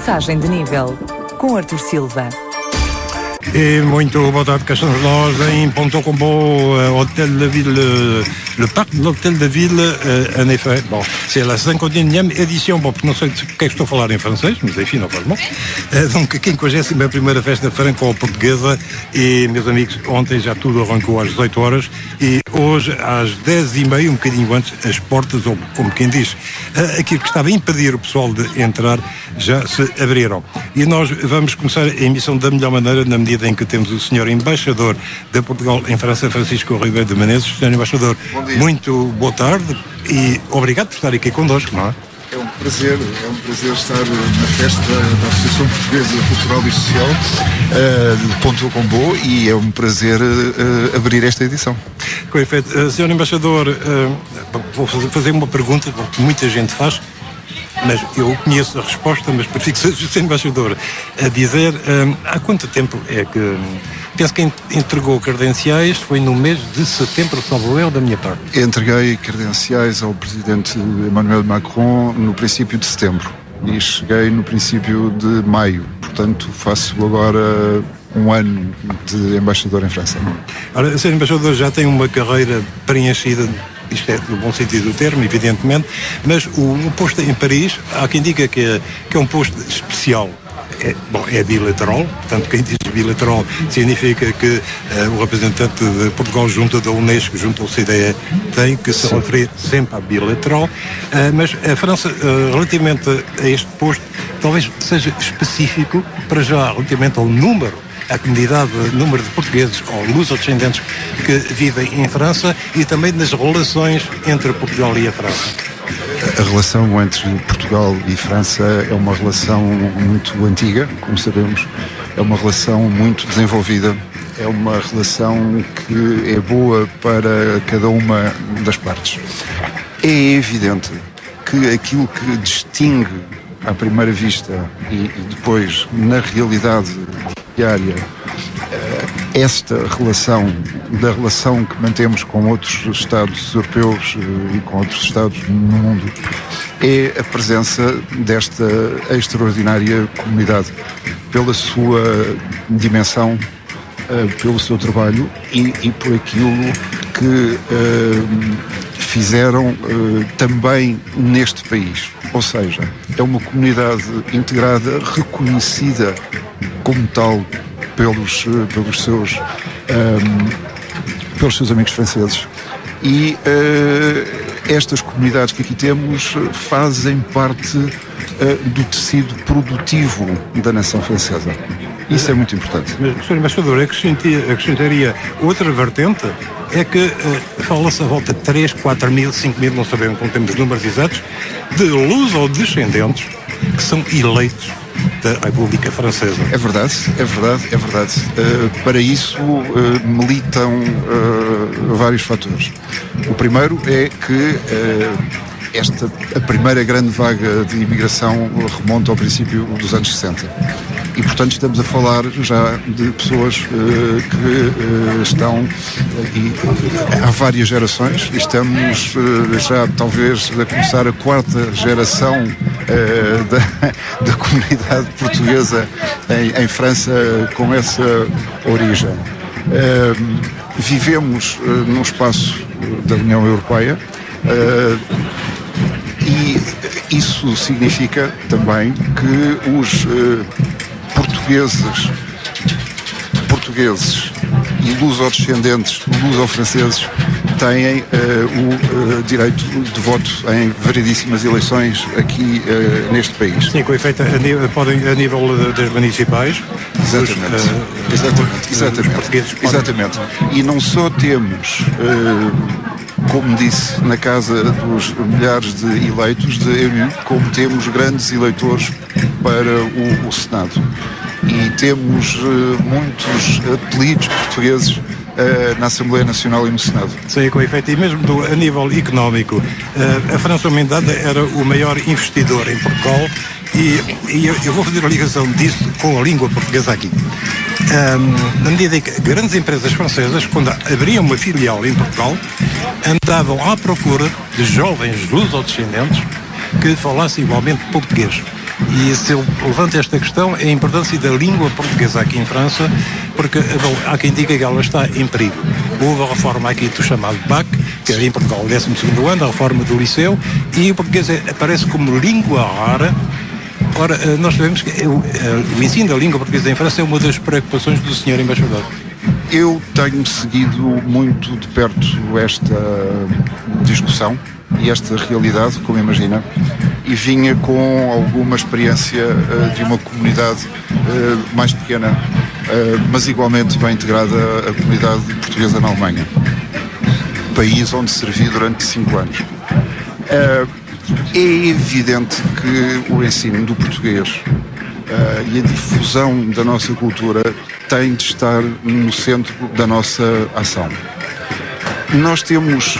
Passagem de nível, com Artur Silva. Et muito boa tarde, cá estamos nós em Ponto Combo, Hôtel de Ville, le parc de l'Hôtel de Ville, en effet. Bon, c'est la 51e édition, bom, porque não sei o que é que estou a falar em francês, mas enfim, não faz mal. Donc, 51ª festa franco-portuguesa e, meus amigos, ontem já tudo arrancou às 18 horas e hoje às 10h30, um bocadinho antes, as portas, ou como quem diz, aquilo que estava a impedir o pessoal de entrar, já se abriram. E nós vamos começar a emissão da melhor maneira, na medida em que temos o senhor embaixador de Portugal em França, Francisco Ribeiro de Menezes. Senhor embaixador, muito boa tarde e obrigado por estar aqui connosco, não é? É um prazer estar na festa da Associação Portuguesa Cultural e Social de Ponto Combo e é um prazer abrir esta edição. Com efeito, senhor embaixador, vou fazer uma pergunta que muita gente faz, mas eu conheço a resposta, mas prefiro que seja o senhor embaixador a dizer há quanto tempo é que... Penso que entregou credenciais, foi no mês de setembro, salvo erro, da minha parte. Entreguei credenciais ao presidente Emmanuel Macron no princípio de setembro e cheguei no princípio de maio. Portanto, faço agora um ano de embaixador em França. Ora, ser embaixador já tem uma carreira preenchida, isto é no bom sentido do termo, evidentemente, mas o posto em Paris, há quem diga que é um posto especial. É bilateral, portanto quem diz bilateral significa que o representante de Portugal junto da Unesco, junto ao CDE, tem que se referir sempre à bilateral, mas a França, relativamente a este posto, talvez seja específico para já, relativamente ao número, a comunidade, número de portugueses ou luso-descendentes que vivem em França e também nas relações entre Portugal e a França. A relação entre Portugal e França é uma relação muito antiga, como sabemos, é uma relação muito desenvolvida, é uma relação que é boa para cada uma das partes. É evidente que aquilo que distingue à primeira vista e depois na realidade diária esta relação, da relação que mantemos com outros Estados europeus e com outros Estados no mundo, é a presença desta extraordinária comunidade, pela sua dimensão, pelo seu trabalho e por aquilo que fizeram também neste país. Ou seja, é uma comunidade integrada, reconhecida como tal pelos seus amigos franceses. E estas comunidades que aqui temos fazem parte do tecido produtivo da nação francesa. Isso é muito importante. Mas, Sr. Embaixador, acrescentaria outra vertente, é que fala-se a volta de 3, 4 mil, 5 mil, não sabemos, não temos números exatos, de luso-descendentes que são eleitos da República Francesa. É verdade. Para isso militam vários fatores. O primeiro é que a primeira grande vaga de imigração remonta ao princípio dos anos 60. E, portanto, estamos a falar já de pessoas que estão há várias gerações. Estamos já, talvez, a começar a 4ª geração da comunidade portuguesa em França com essa origem. Vivemos num espaço da União Europeia e isso significa também que os portugueses e luso-descendentes, luso-franceses, têm o direito de voto em variedíssimas eleições aqui neste país. Sim, com efeito, podem, a nível das municipais. Exatamente. E não só temos, como disse, na casa dos milhares de eleitos de EU, como temos grandes eleitores para o Senado. E temos muitos apelidos portugueses na Assembleia Nacional e no Senado. Sim, com efeito. E mesmo a nível económico, a França Humildade era o maior investidor em Portugal e eu vou fazer a ligação disso com a língua portuguesa aqui. Na medida em que grandes empresas francesas, quando abriam uma filial em Portugal, andavam à procura de jovens luso-descendentes que falassem igualmente português. E se eu levanto esta questão, é a importância da língua portuguesa aqui em França, porque bom, há quem diga que ela está em perigo. Houve a reforma aqui do chamado BAC, que é em Portugal o 12º ano, a reforma do liceu, e o português aparece como língua rara. Ora, nós sabemos que o ensino da língua portuguesa em França é uma das preocupações do Sr. Embaixador. Eu tenho seguido muito de perto esta discussão e esta realidade, como imagina, e vinha com alguma experiência de uma comunidade mais pequena, mas igualmente bem integrada à comunidade portuguesa na Alemanha, país onde servi durante 5 anos. É evidente que o ensino do português e a difusão da nossa cultura tem de estar no centro da nossa ação. Nós temos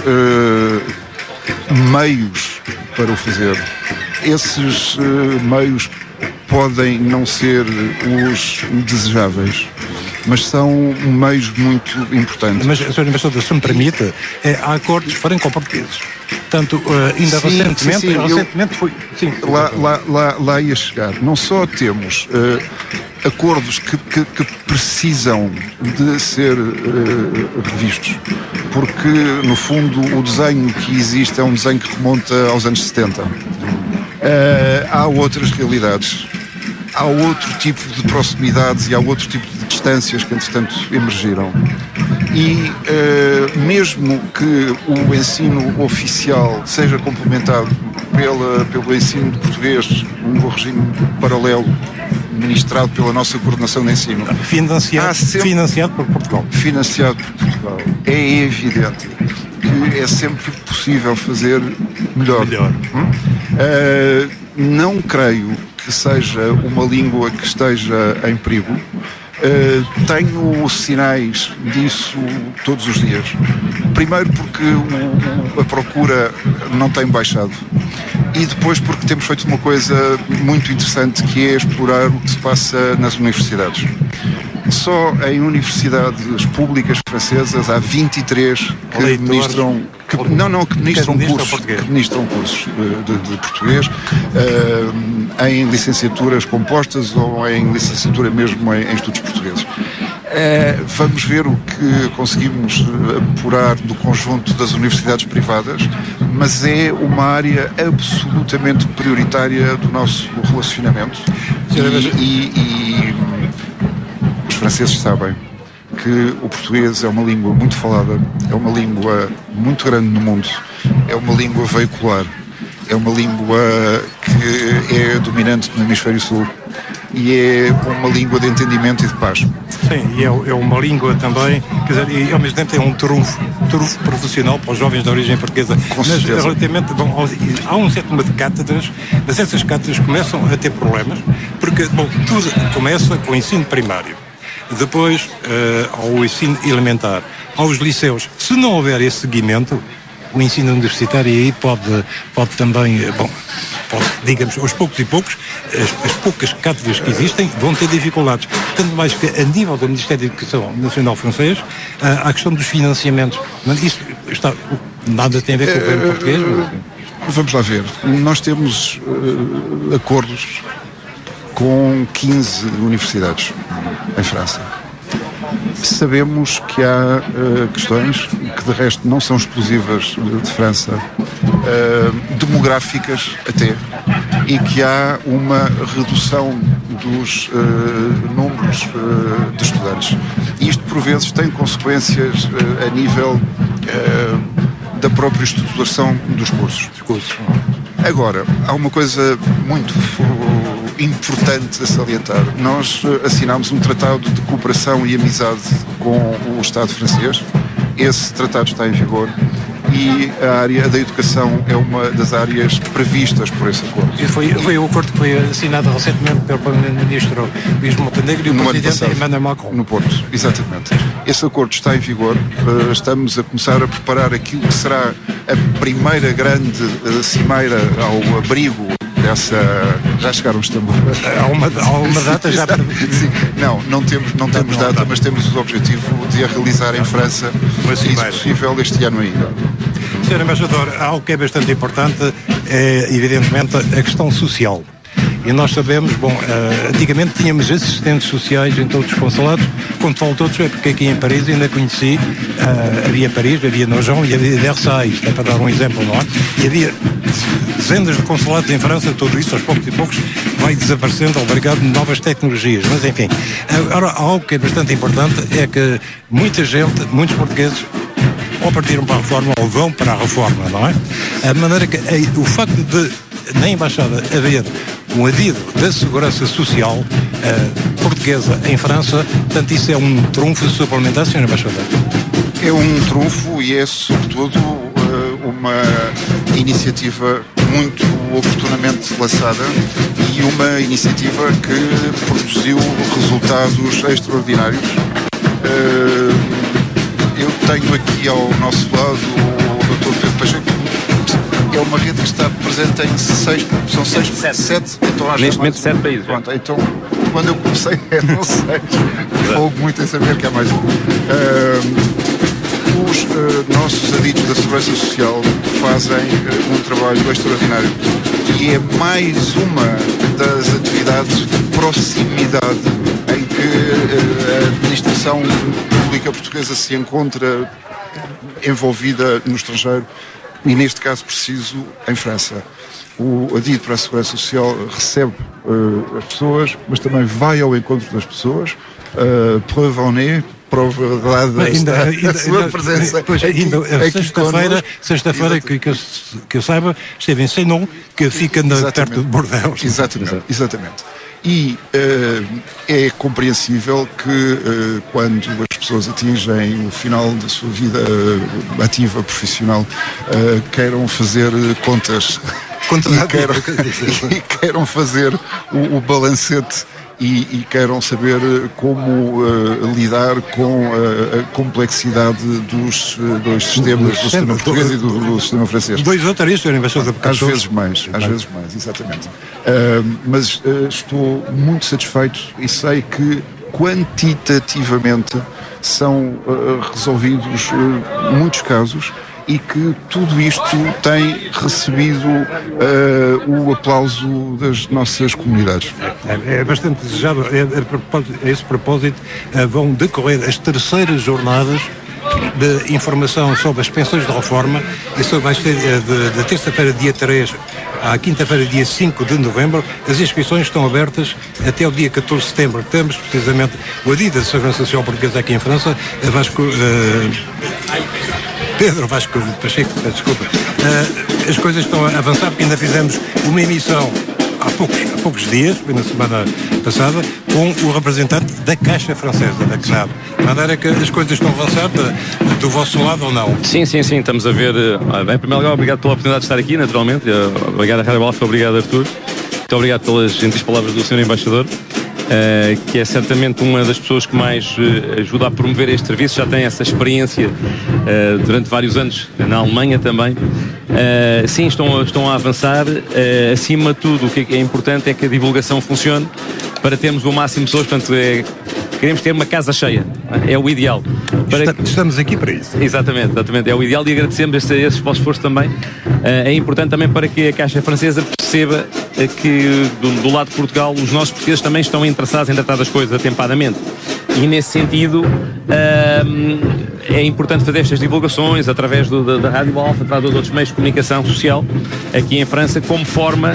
meios para o fazer. Esses meios podem não ser os desejáveis, mas são meios muito importantes. Mas, Sr. Embaixador, se me permite, há acordos franco-portugueses. Portanto, ainda recentemente foi... Sim, lá ia chegar. Não só temos acordos que precisam de ser revistos, porque, no fundo, o desenho que existe é um desenho que remonta aos anos 70. Há outras realidades. Há outro tipo de proximidades e há outro tipo de distâncias que, entretanto, emergiram. E mesmo que o ensino oficial seja complementado pelo ensino de português, um regime paralelo, ministrado pela nossa coordenação de ensino, financiado por Portugal. Financiado por Portugal. É evidente que é sempre possível fazer melhor. Não creio que seja uma língua que esteja em perigo. Tenho sinais disso todos os dias. Primeiro porque a procura não tem baixado, e depois porque temos feito uma coisa muito interessante, que é explorar o que se passa nas universidades. Só em universidades públicas francesas há 23 que ministram cursos de português em licenciaturas compostas ou em licenciatura mesmo em estudos portugueses. Vamos ver o que conseguimos apurar do conjunto das universidades privadas, mas é uma área absolutamente prioritária do nosso relacionamento. E os franceses sabem que o português é uma língua muito falada, é uma língua muito grande no mundo, é uma língua veicular, é uma língua que é dominante no hemisfério sul e é uma língua de entendimento e de paz. Sim, e é uma língua também, quer dizer, e ao mesmo tempo é um trunfo profissional para os jovens de origem portuguesa. Com certeza. Mas relativamente, há um certo número de cátedras, mas essas cátedras começam a ter problemas, porque tudo começa com o ensino primário. Depois, ao ensino elementar, aos liceus. Se não houver esse seguimento, o ensino universitário aí pode também, digamos, aos poucos e poucos, as poucas cátedras que existem vão ter dificuldades. Tanto mais que, a nível do Ministério da Educação Nacional francês, há a questão dos financiamentos. Mas isso nada tem a ver com o governo português? Vamos lá ver. Nós temos acordos com 15 universidades em França. Sabemos que há questões que de resto não são exclusivas de França, demográficas até, e que há uma redução dos números de estudantes. E isto por vezes tem consequências a nível da própria estruturação dos cursos. Agora, há uma coisa muito importante a salientar. Nós assinámos um tratado de cooperação e amizade com o Estado francês. Esse tratado está em vigor e a área da educação é uma das áreas previstas por esse acordo. E foi o acordo que foi assinado recentemente pelo Primeiro-Ministro Luís Montenegro e o Presidente Emmanuel Macron. No Porto, exatamente. Esse acordo está em vigor. Estamos a começar a preparar aquilo que será a primeira grande cimeira ao abrigo dessa... Já chegaram os tambores? Há uma data já para... Sim. Não temos data, mas temos o objetivo de a realizar em França, se possível, este ano ainda. Sr. Embaixador, algo que é bastante importante é, evidentemente, a questão social. E nós sabemos, antigamente tínhamos assistentes sociais em todos os consulados. Quando falo todos é porque aqui em Paris ainda conheci, havia Paris, havia Nogent e havia Versailles, para dar um exemplo, não é? E havia dezenas de consulados em França, tudo isso aos poucos e poucos vai desaparecendo, obrigado a novas tecnologias. Mas enfim, agora algo que é bastante importante é que muita gente, muitos portugueses, ou partiram para a reforma ou vão para a reforma, não é? De maneira que o facto de na Embaixada haver um adido da Segurança Social portuguesa em França, portanto isso é um trunfo suplementar, Sr. Embaixador? É um trunfo e é sobretudo uma iniciativa muito oportunamente lançada e uma iniciativa que produziu resultados extraordinários. Eu tenho aqui ao nosso lado o Dr. Pedro Pacheco. É uma rede que está presente em 7. Então, neste momento 7 países. Pronto, então quando eu comecei eram 6. Fogo muito em saber que há mais os nossos adidos da Segurança Social fazem um trabalho extraordinário e é mais uma das atividades de proximidade em que a administração pública portuguesa se encontra envolvida no estrangeiro e neste caso preciso em França. O adido para a Segurança Social recebe as pessoas, mas também vai ao encontro das pessoas, preuve en est, prova da sua presença. Sexta-feira, que eu saiba, esteve em Senon, que fica perto de Bordeaux. Exatamente. E é compreensível que quando as pessoas atingem o final da sua vida ativa, profissional, queiram fazer contas e queiram fazer o balancete e queiram saber como lidar com a complexidade dos dois sistemas, do sistema português e do sistema francês. Dois ou três, Sr. Embaixador. Às vezes mais, exatamente. Mas estou muito satisfeito e sei que quantitativamente são resolvidos muitos casos e que tudo isto tem recebido o aplauso das nossas comunidades. É bastante desejável. A esse propósito vão decorrer as terceiras jornadas de informação sobre as pensões de reforma. Isso vai ser de terça-feira, dia 3, à quinta-feira, dia 5 de novembro. As inscrições estão abertas até o dia 14 de setembro. Temos precisamente o adido da Segurança Social Portuguesa aqui em França, Pedro Vasco Pacheco, desculpa. As coisas estão a avançar porque ainda fizemos uma emissão há poucos dias, na semana passada, com o representante da Caixa Francesa, da CNAB. De maneira que as coisas estão a avançar do vosso lado ou não? Sim, estamos a ver. Em primeiro lugar, obrigado pela oportunidade de estar aqui, naturalmente. Obrigado a Rádio Alfa, obrigado Artur. Muito obrigado pelas gentis palavras do Sr. Embaixador. Que é certamente uma das pessoas que mais ajuda a promover este serviço, já tem essa experiência durante vários anos na Alemanha também. Sim, estão a avançar. Acima de tudo, o que é importante é que a divulgação funcione para termos o máximo de pessoas, portanto, queremos ter uma casa cheia, é o ideal. Estamos aqui para isso. Exatamente, é o ideal e agradecemos esse vosso esforço também. É importante também para que a Caixa Francesa perceba que do lado de Portugal os nossos portugueses também estão interessados em tratar das coisas atempadamente. E nesse sentido é importante fazer estas divulgações através da Rádio Alfa, através dos outros meios de comunicação social aqui em França, como forma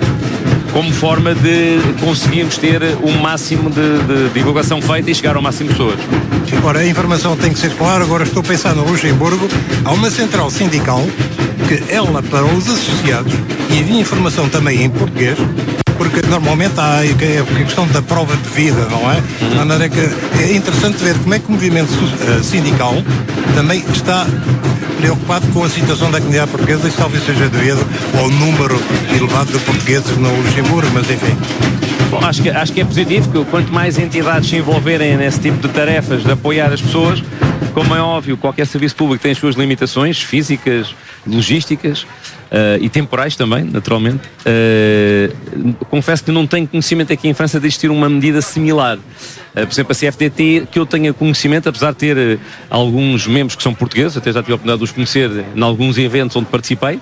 de conseguirmos ter o máximo de divulgação feita e chegar ao máximo de pessoas. Ora, a informação tem que ser clara. Agora estou a pensar no Luxemburgo, há uma central sindical que ela, para os associados, e havia informação também em português, porque normalmente há a questão da prova de vida, não é? De maneira que é interessante ver como é que o movimento sindical também está preocupado com a situação da comunidade portuguesa e talvez seja devido ao número elevado de portugueses no Luxemburgo, mas enfim. Bom, acho que é positivo que quanto mais entidades se envolverem nesse tipo de tarefas de apoiar as pessoas, como é óbvio, qualquer serviço público tem as suas limitações físicas, logísticas e temporais também, naturalmente. Confesso que não tenho conhecimento aqui em França de existir uma medida similar. Por exemplo, a CFDT, que eu tenha conhecimento, apesar de ter alguns membros que são portugueses, até já tive a oportunidade de os conhecer em alguns eventos onde participei,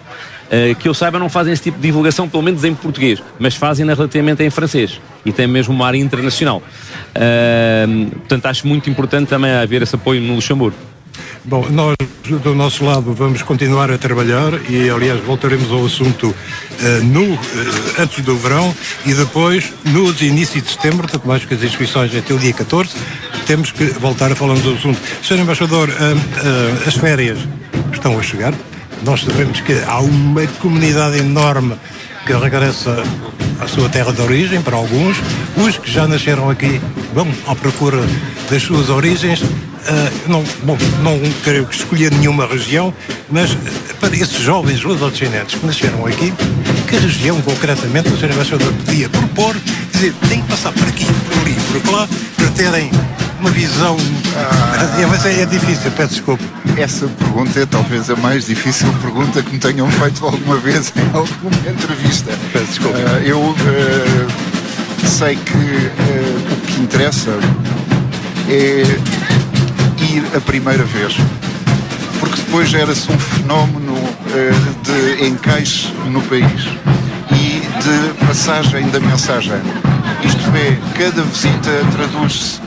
que eu saiba não fazem esse tipo de divulgação, pelo menos em português, mas fazem relativamente em francês e tem mesmo uma área internacional. Portanto, acho muito importante também haver esse apoio no Luxemburgo. Bom, nós do nosso lado vamos continuar a trabalhar e, aliás, voltaremos ao assunto antes do verão e depois, nos inícios de setembro, tanto mais que as inscrições até o dia 14, temos que voltar a falar do assunto. Sr. Embaixador, as férias estão a chegar. Nós sabemos que há uma comunidade enorme que regressa à sua terra de origem, para alguns. Os que já nasceram aqui vão à procura das suas origens. Não quero escolher nenhuma região, mas para esses jovens lusodescendentes que nasceram aqui, que região concretamente o Sr. Embaixador podia propor, dizer, tem que passar por aqui, por ali, por lá, para terem uma visão... Mas é difícil, peço desculpa. Essa pergunta é talvez a mais difícil pergunta que me tenham feito alguma vez em alguma entrevista. Peço desculpa. Eu sei que o que interessa é ir a primeira vez, porque depois gera-se um fenómeno de encaixe no país e de passagem da mensagem. Isto é, cada visita traduz-se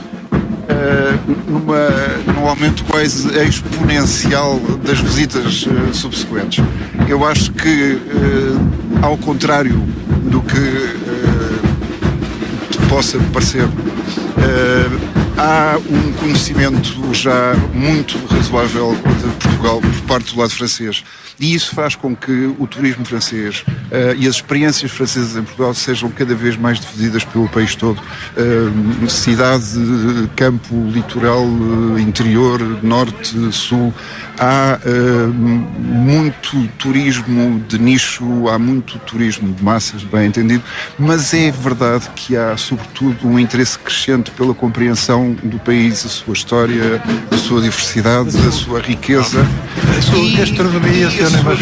num aumento quase exponencial das visitas subsequentes. Eu acho que, ao contrário do que possa parecer, há um conhecimento já muito razoável de Portugal por parte do lado francês. E isso faz com que o turismo francês e as experiências francesas em Portugal sejam cada vez mais difundidas pelo país todo. Cidade, campo, litoral, interior, norte, sul. Há muito turismo de nicho, há muito turismo de massas, bem entendido, mas é verdade que há, sobretudo, um interesse crescente pela compreensão do país, a sua história, a sua diversidade, a sua riqueza. A sua gastronomia,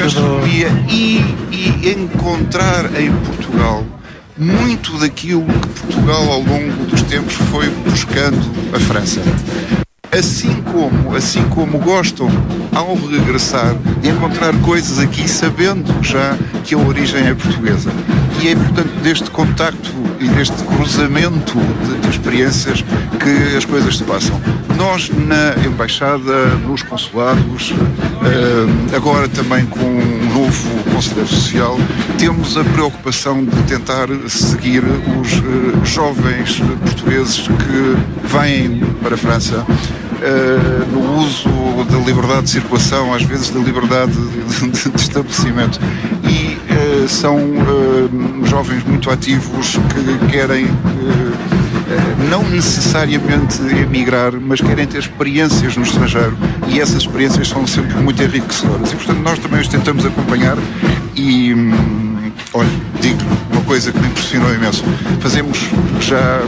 e encontrar em Portugal muito daquilo que Portugal ao longo dos tempos foi buscando a França. Assim como gostam, ao regressar, de encontrar coisas aqui sabendo já que a origem é portuguesa. E é, portanto, deste contacto e deste cruzamento de experiências que as coisas se passam. Nós, na Embaixada, nos consulados, agora também com um novo Conselheiro Social, temos a preocupação de tentar seguir os jovens portugueses que vêm para a França no uso da liberdade de circulação, às vezes da liberdade de estabelecimento. E são jovens muito ativos que querem não necessariamente emigrar, mas querem ter experiências no estrangeiro, e essas experiências são sempre muito enriquecedoras. E, portanto, nós também os tentamos acompanhar e, olha, digo uma coisa que me impressionou imenso. Fizemos já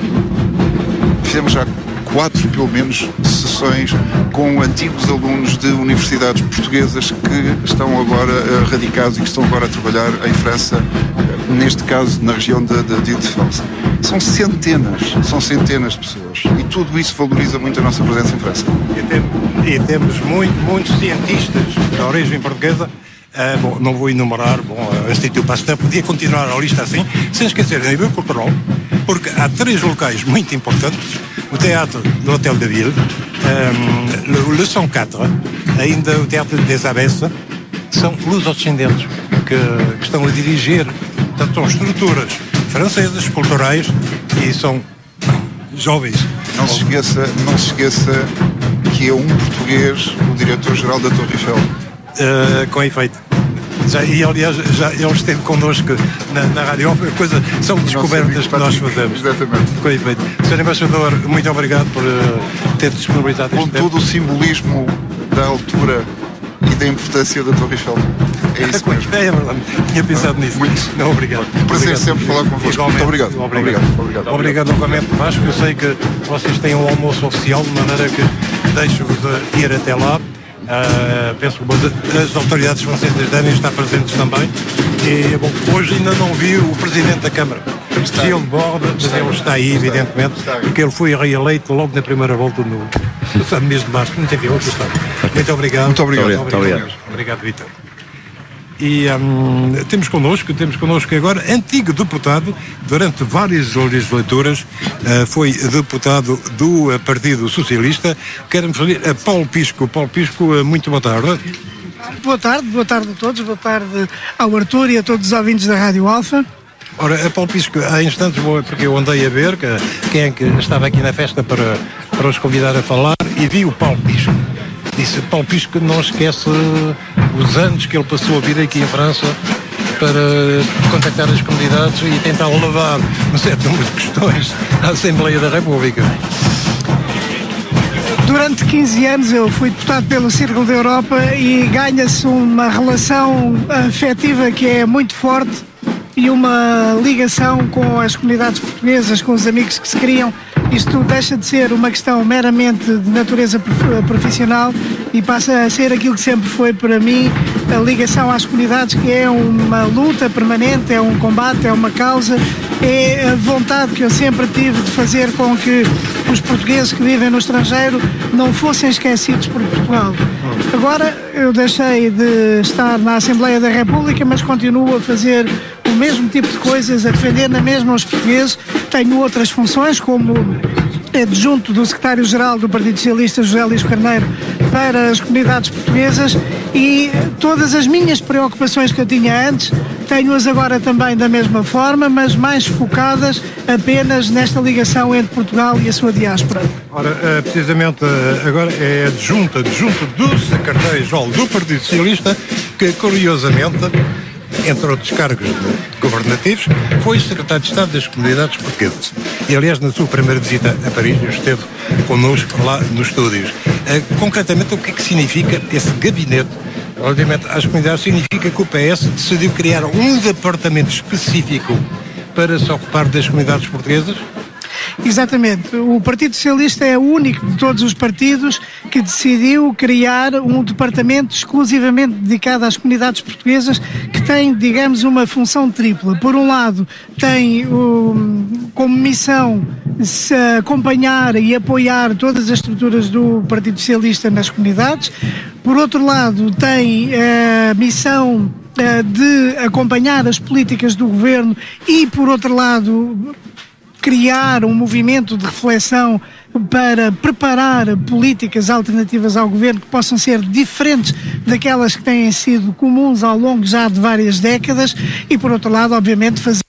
4, pelo menos, sessões com antigos alunos de universidades portuguesas que estão agora radicados e que estão agora a trabalhar em França, neste caso na região de Ile-de-France. São centenas de pessoas, e tudo isso valoriza muito a nossa presença em França. E temos muitos cientistas de origem portuguesa. Bom, não vou enumerar, o Instituto Pasteur podia continuar a lista assim, sem esquecer, a nível cultural, porque há 3 locais muito importantes: o Teatro do Hotel de Ville, o Le 104, ainda o Teatro des Abbesses, são lusodescendentes que estão a dirigir. Portanto, são estruturas francesas, culturais, e são jovens. Não se esqueça que é um português o diretor-geral da Torre Eiffel. Com efeito. E aliás, já ele esteve connosco na rádio. São descobertas que nós fazemos. Exatamente. Com efeito. Sr. Embaixador, muito obrigado por ter disponibilizado este tempo. Com todo o simbolismo da altura e da importância da Torre Eiffel. É isso mesmo. É verdade. Tinha pensado nisso. Muito. Não, obrigado. Um prazer sempre falar convosco. Muito obrigado. Obrigado novamente, Vasco. Eu sei que vocês têm um almoço oficial, de maneira que deixo-vos ir até lá. Penso que as autoridades francesas devem estar presentes também. E, bom, hoje ainda não vi o Presidente da Câmara, Gilles Borde, mas ele está aí, evidentemente, porque ele foi reeleito logo na primeira volta no mês de março. Não teve outro estado. Muito obrigado. Muito obrigado. Obrigado, Vítor. E temos connosco agora, antigo deputado, durante várias legislaturas, foi deputado do Partido Socialista. Quero-me referir a Paulo Pisco. Paulo Pisco, muito boa tarde. Boa tarde a todos, boa tarde ao Arthur e a todos os ouvintes da Rádio Alfa. Ora, a Paulo Pisco, há instantes, porque eu andei a ver quem é que estava aqui na festa para os convidar a falar, e vi o Paulo Pisco. Disse, Paulo Pisco não esquece os anos que ele passou a vir aqui em França para contactar as comunidades e tentar levar um certo número de questões à Assembleia da República. Durante 15 anos eu fui deputado pelo Círculo da Europa e ganha-se uma relação afetiva que é muito forte e uma ligação com as comunidades portuguesas, com os amigos que se criam. Isto deixa de ser uma questão meramente de natureza profissional e passa a ser aquilo que sempre foi para mim a ligação às comunidades, que é uma luta permanente, é um combate, é uma causa, é a vontade que eu sempre tive de fazer com que os portugueses que vivem no estrangeiro não fossem esquecidos por Portugal. Agora eu deixei de estar na Assembleia da República, mas continuo a fazer o mesmo tipo de coisas, a defender na mesma os portugueses. Tenho outras funções, como adjunto do secretário-geral do Partido Socialista, José Luís Carneiro, para as comunidades portuguesas, e todas as minhas preocupações que eu tinha antes, tenho-as agora também da mesma forma, mas mais focadas apenas nesta ligação entre Portugal e a sua diáspora. Ora, precisamente agora é adjunto do secretário-geral do Partido Socialista, que curiosamente, entre outros cargos governativos, foi secretário de Estado das Comunidades Portuguesas. E, aliás, na sua primeira visita a Paris, esteve connosco lá nos estúdios. Concretamente, o que é que significa esse gabinete? Obviamente, às comunidades, significa que o PS decidiu criar um departamento específico para se ocupar das comunidades portuguesas? Exatamente. O Partido Socialista é o único de todos os partidos que decidiu criar um departamento exclusivamente dedicado às comunidades portuguesas, que tem, digamos, uma função tripla. Por um lado, tem como missão se acompanhar e apoiar todas as estruturas do Partido Socialista nas comunidades. Por outro lado, tem a missão de acompanhar as políticas do governo e, por outro lado, criar um movimento de reflexão para preparar políticas alternativas ao governo que possam ser diferentes daquelas que têm sido comuns ao longo já de várias décadas, e por outro lado, obviamente, fazer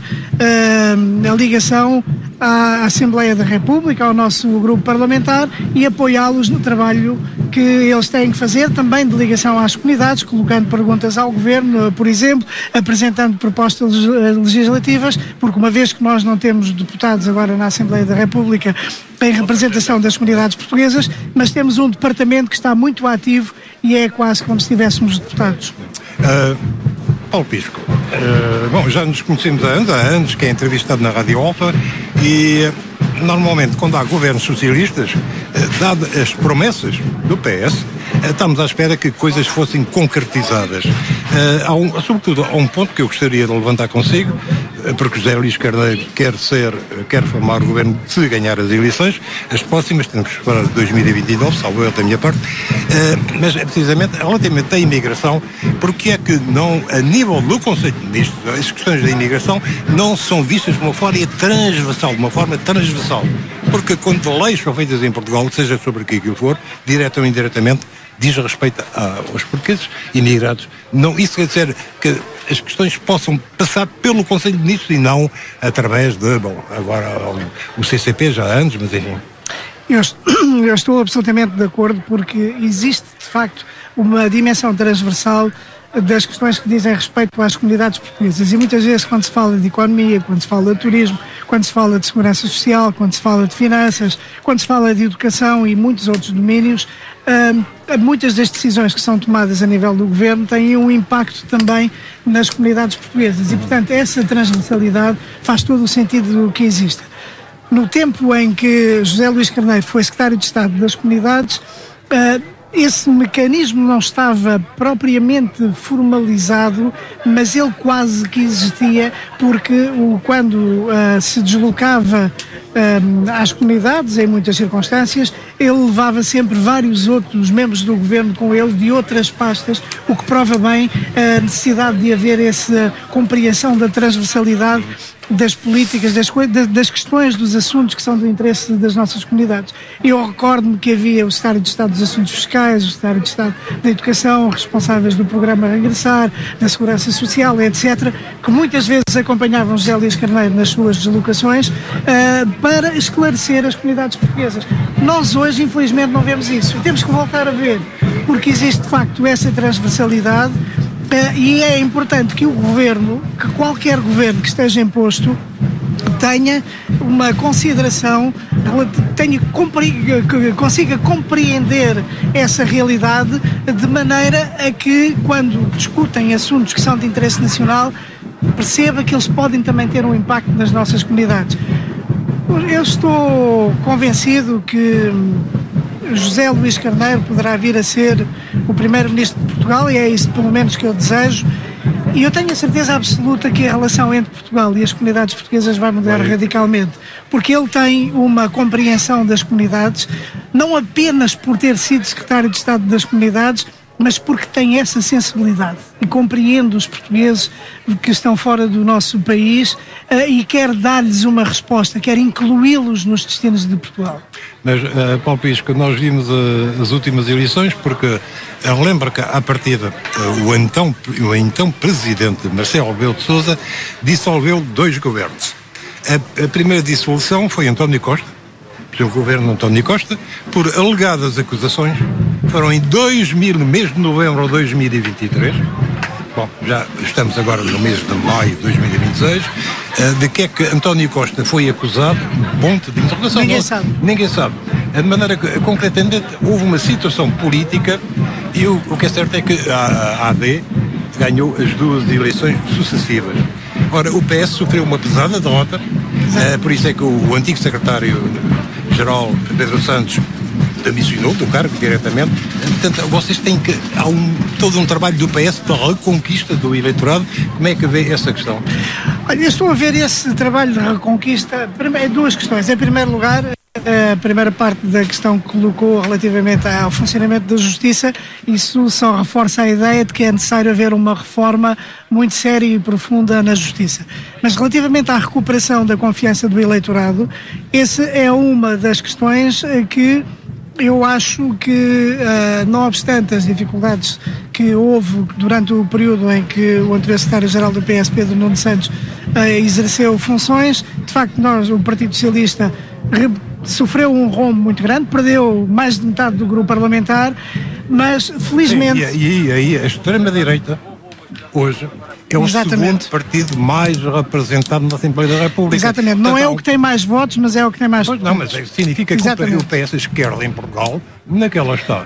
a ligação à Assembleia da República, ao nosso grupo parlamentar, e apoiá-los no trabalho que eles têm que fazer, também de ligação às comunidades, colocando perguntas ao governo, por exemplo, apresentando propostas legislativas, porque uma vez que nós não temos deputados agora na Assembleia da República em representação das comunidades portuguesas, mas temos um departamento que está muito ativo e é quase como se tivéssemos deputados. Paulo Pisco, bom, já nos conhecemos há anos, que é entrevistado na Rádio Alfa, e normalmente quando há governos socialistas, dadas as promessas do PS, estamos à espera que coisas fossem concretizadas. Sobretudo há um ponto que eu gostaria de levantar consigo, porque José Luís Carneiro quer formar o governo se ganhar as eleições, as próximas, temos que esperar 2029, salvo eu da minha parte, mas é precisamente relativamente à imigração, porque é que não, a nível do Conselho de Ministros, as questões da imigração não são vistas de uma forma transversal, porque quando leis são feitas em Portugal, seja sobre o que for, direta ou indiretamente, diz respeito aos portugueses imigrados. Não, isso quer dizer que as questões possam passar pelo Conselho de Ministros e não através de, agora o CCP já há anos, mas enfim. Eu estou absolutamente de acordo, porque existe, de facto, uma dimensão transversal das questões que dizem respeito às comunidades portuguesas, e muitas vezes quando se fala de economia, quando se fala de turismo, quando se fala de segurança social, quando se fala de finanças, quando se fala de educação e muitos outros domínios, muitas das decisões que são tomadas a nível do governo têm um impacto também nas comunidades portuguesas, e portanto essa transversalidade faz todo o sentido do que existe. No tempo em que José Luís Carneiro foi secretário de Estado das Comunidades, esse mecanismo não estava propriamente formalizado, mas ele quase que existia, porque quando se deslocava às comunidades, em muitas circunstâncias. Ele levava sempre vários outros membros do governo com ele, de outras pastas, o que prova bem a necessidade de haver essa compreensão da transversalidade das políticas, das questões, dos assuntos que são do interesse das nossas comunidades. Eu recordo-me que havia o Secretário de Estado dos Assuntos Fiscais, o Secretário de Estado da Educação, responsáveis do programa Regressar, da Segurança Social, etc., que muitas vezes acompanhavam José Luís Carneiro nas suas deslocações para esclarecer as comunidades portuguesas. Nós hoje, infelizmente, não vemos isso. E temos que voltar a ver, porque existe, de facto, essa transversalidade. E é importante que o governo, que qualquer governo que esteja em posto, tenha uma consideração, consiga compreender essa realidade de maneira a que, quando discutem assuntos que são de interesse nacional, perceba que eles podem também ter um impacto nas nossas comunidades. Eu estou convencido que José Luís Carneiro poderá vir a ser o primeiro-ministro de Portugal, e é isso pelo menos que eu desejo, e eu tenho a certeza absoluta que a relação entre Portugal e as comunidades portuguesas vai mudar radicalmente, porque ele tem uma compreensão das comunidades, não apenas por ter sido secretário de Estado das Comunidades, mas porque tem essa sensibilidade e compreende os portugueses que estão fora do nosso país e quer dar-lhes uma resposta, quer incluí-los nos destinos de Portugal. Mas, Paulo Pisco, nós vimos as últimas eleições, porque lembra que, à partida, o então presidente Marcelo Rebelo de Sousa dissolveu 2 governos. A primeira dissolução foi António Costa, pelo governo António Costa, por alegadas acusações. Foram em no mês de novembro de 2023. Bom, já estamos agora no mês de maio de 2026. De que é que António Costa foi acusado? Ponto de interrogação. Ninguém sabe. De maneira que, concretamente, houve uma situação política e o que é certo é que a AD ganhou as 2 eleições sucessivas. Ora, o PS sofreu uma pesada derrota, por isso é que o antigo secretário-geral Pedro Santos demissionou do cargo diretamente. Portanto, vocês têm que... Há todo um trabalho do PS de reconquista do eleitorado. Como é que vê essa questão? Olha, eu estou a ver esse trabalho de reconquista. 2 questões. Em primeiro lugar, a primeira parte da questão que colocou relativamente ao funcionamento da Justiça, isso só reforça a ideia de que é necessário haver uma reforma muito séria e profunda na Justiça. Mas relativamente à recuperação da confiança do eleitorado, essa é uma das questões que eu acho que, não obstante as dificuldades que houve durante o período em que o anterior secretário-geral do PS, Pedro Nuno Santos, exerceu funções, de facto o Partido Socialista sofreu um rombo muito grande, perdeu mais de metade do grupo parlamentar, mas felizmente... Sim, e aí a extrema-direita, hoje, é o segundo partido mais representado na Assembleia da República. Exatamente, não é o que tem mais votos, mas é o que tem mais votos. Não, mas significa que o PS esquerda em Portugal, naquela está.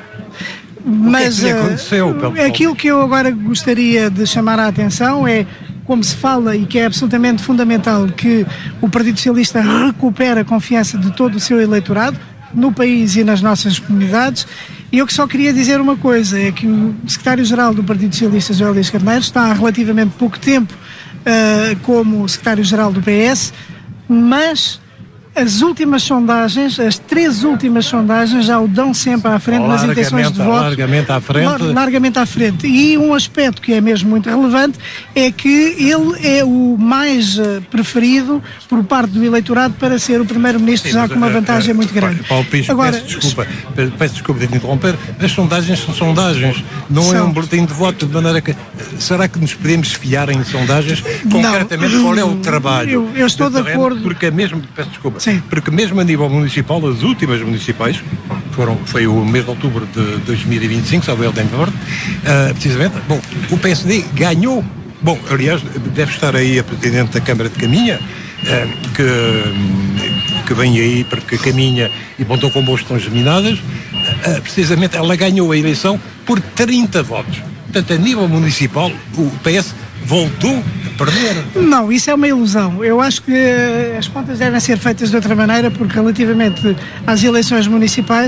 Mas o que é que aconteceu? Aquilo que eu agora gostaria de chamar a atenção é, como se fala e que é absolutamente fundamental, que o Partido Socialista recupera a confiança de todo o seu eleitorado no país e nas nossas comunidades. E eu que só queria dizer uma coisa, é que o secretário-geral do Partido Socialista, José Luís Carneiro, está há relativamente pouco tempo como secretário-geral do PS, mas as últimas sondagens, as 3 últimas sondagens já o dão sempre à frente nas intenções de voto. Largamente à frente. Largamente à frente. E um aspecto que é mesmo muito relevante é que ele é o mais preferido por parte do eleitorado para ser o primeiro-ministro, já com uma vantagem muito grande. Paulo Pisco, agora, peço desculpa de interromper, as sondagens são sondagens, não é um boletim de voto, de maneira que, será que nos podemos fiar em sondagens? Concretamente, qual é o trabalho? Eu estou de acordo. Porque mesmo, peço desculpa, sim, porque mesmo a nível municipal, as últimas municipais, foi o mês de outubro de 2025, sabe, precisamente, bom, o PSD ganhou, bom, aliás, deve estar aí a Presidente da Câmara de Caminha, que vem aí, porque Caminha e Pontão Combosto estão geminadas, precisamente ela ganhou a eleição por 30 votos. Portanto, a nível municipal, o PS voltou a perder. Não, isso é uma ilusão. Eu acho que as contas devem ser feitas de outra maneira, porque relativamente às eleições municipais,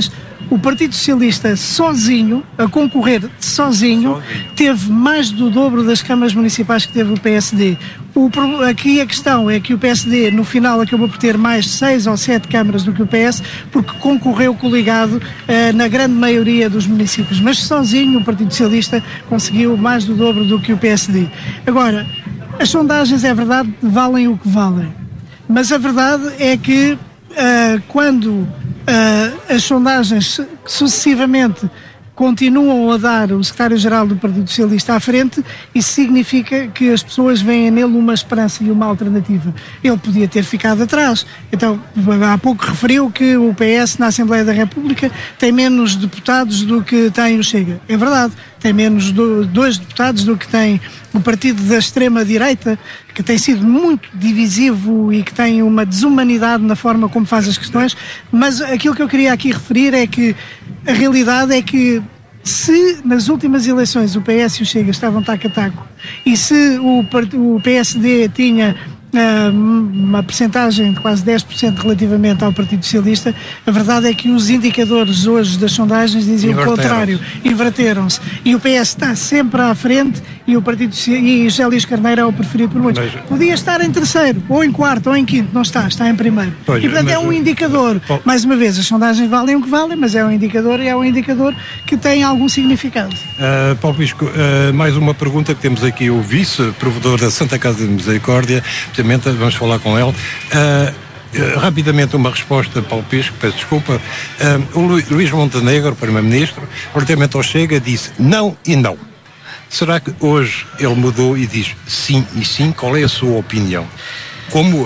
O Partido Socialista sozinho, a concorrer sozinho, teve mais do dobro das câmaras municipais que teve o PSD. Aqui a questão é que o PSD no final acabou por ter mais 6 ou 7 câmaras do que o PS, porque concorreu coligado na grande maioria dos municípios, mas sozinho o Partido Socialista conseguiu mais do dobro do que o PSD. Agora, as sondagens, é verdade, valem o que valem, mas a verdade é que quando as sondagens sucessivamente continuam a dar o secretário-geral do Partido Socialista à frente, isso significa que as pessoas veem nele uma esperança e uma alternativa. Ele podia ter ficado atrás. Então, há pouco referiu que o PS na Assembleia da República tem menos deputados do que tem o Chega. É verdade, tem menos 2 deputados do que tem o partido da extrema-direita, que tem sido muito divisivo e que tem uma desumanidade na forma como faz as questões, mas aquilo que eu queria aqui referir é que a realidade é que se nas últimas eleições o PS e o Chega estavam taco a taco e se o PSD tinha uma percentagem de quase 10% relativamente ao Partido Socialista, a verdade é que os indicadores hoje das sondagens diziam o contrário, inverteram-se. E o PS está sempre à frente e o Partido e José Luís Carneiro é o preferido por muitos. Podia estar em terceiro, ou em quarto, ou em quinto, não está em primeiro. Pois, e portanto é um indicador. Mais uma vez, as sondagens valem o que valem, mas é um indicador e é um indicador que tem algum significado. Paulo Pisco, mais uma pergunta que temos aqui, o vice-provedor da Santa Casa de Misericórdia, vamos falar com ele. Rapidamente uma resposta, Paulo Pisco, peço desculpa. O Luís Montenegro, primeiro-ministro, relativamente ao Chega, disse não e não. Será que hoje ele mudou e diz sim e sim? Qual é a sua opinião? Como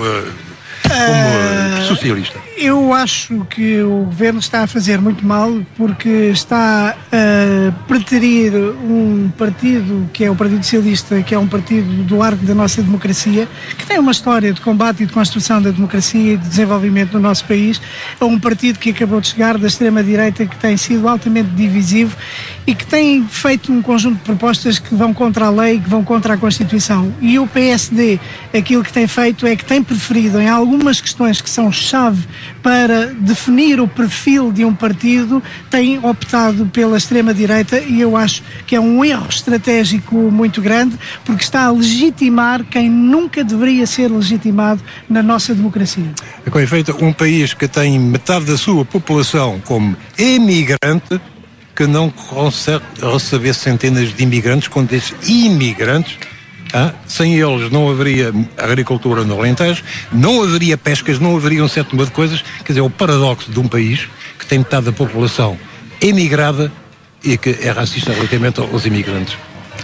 socialista? Eu acho que o Governo está a fazer muito mal porque está a preterir um partido que é o Partido Socialista, que é um partido do arco da nossa democracia, que tem uma história de combate e de construção da democracia e de desenvolvimento no nosso país. É um partido que acabou de chegar da extrema-direita, que tem sido altamente divisivo e que tem feito um conjunto de propostas que vão contra a lei, que vão contra a Constituição. E o PSD, aquilo que tem feito é que tem preferido, em algumas questões que são chave para definir o perfil de um partido, tem optado pela extrema-direita e eu acho que é um erro estratégico muito grande, porque está a legitimar quem nunca deveria ser legitimado na nossa democracia. Com efeito, um país que tem metade da sua população como imigrante, que não consegue receber centenas de imigrantes, quando diz imigrantes, sem eles não haveria agricultura no Alentejo, não haveria pescas, não haveria um certo número de coisas. Quer dizer, é o paradoxo de um país que tem metade da população emigrada e que é racista relativamente aos imigrantes.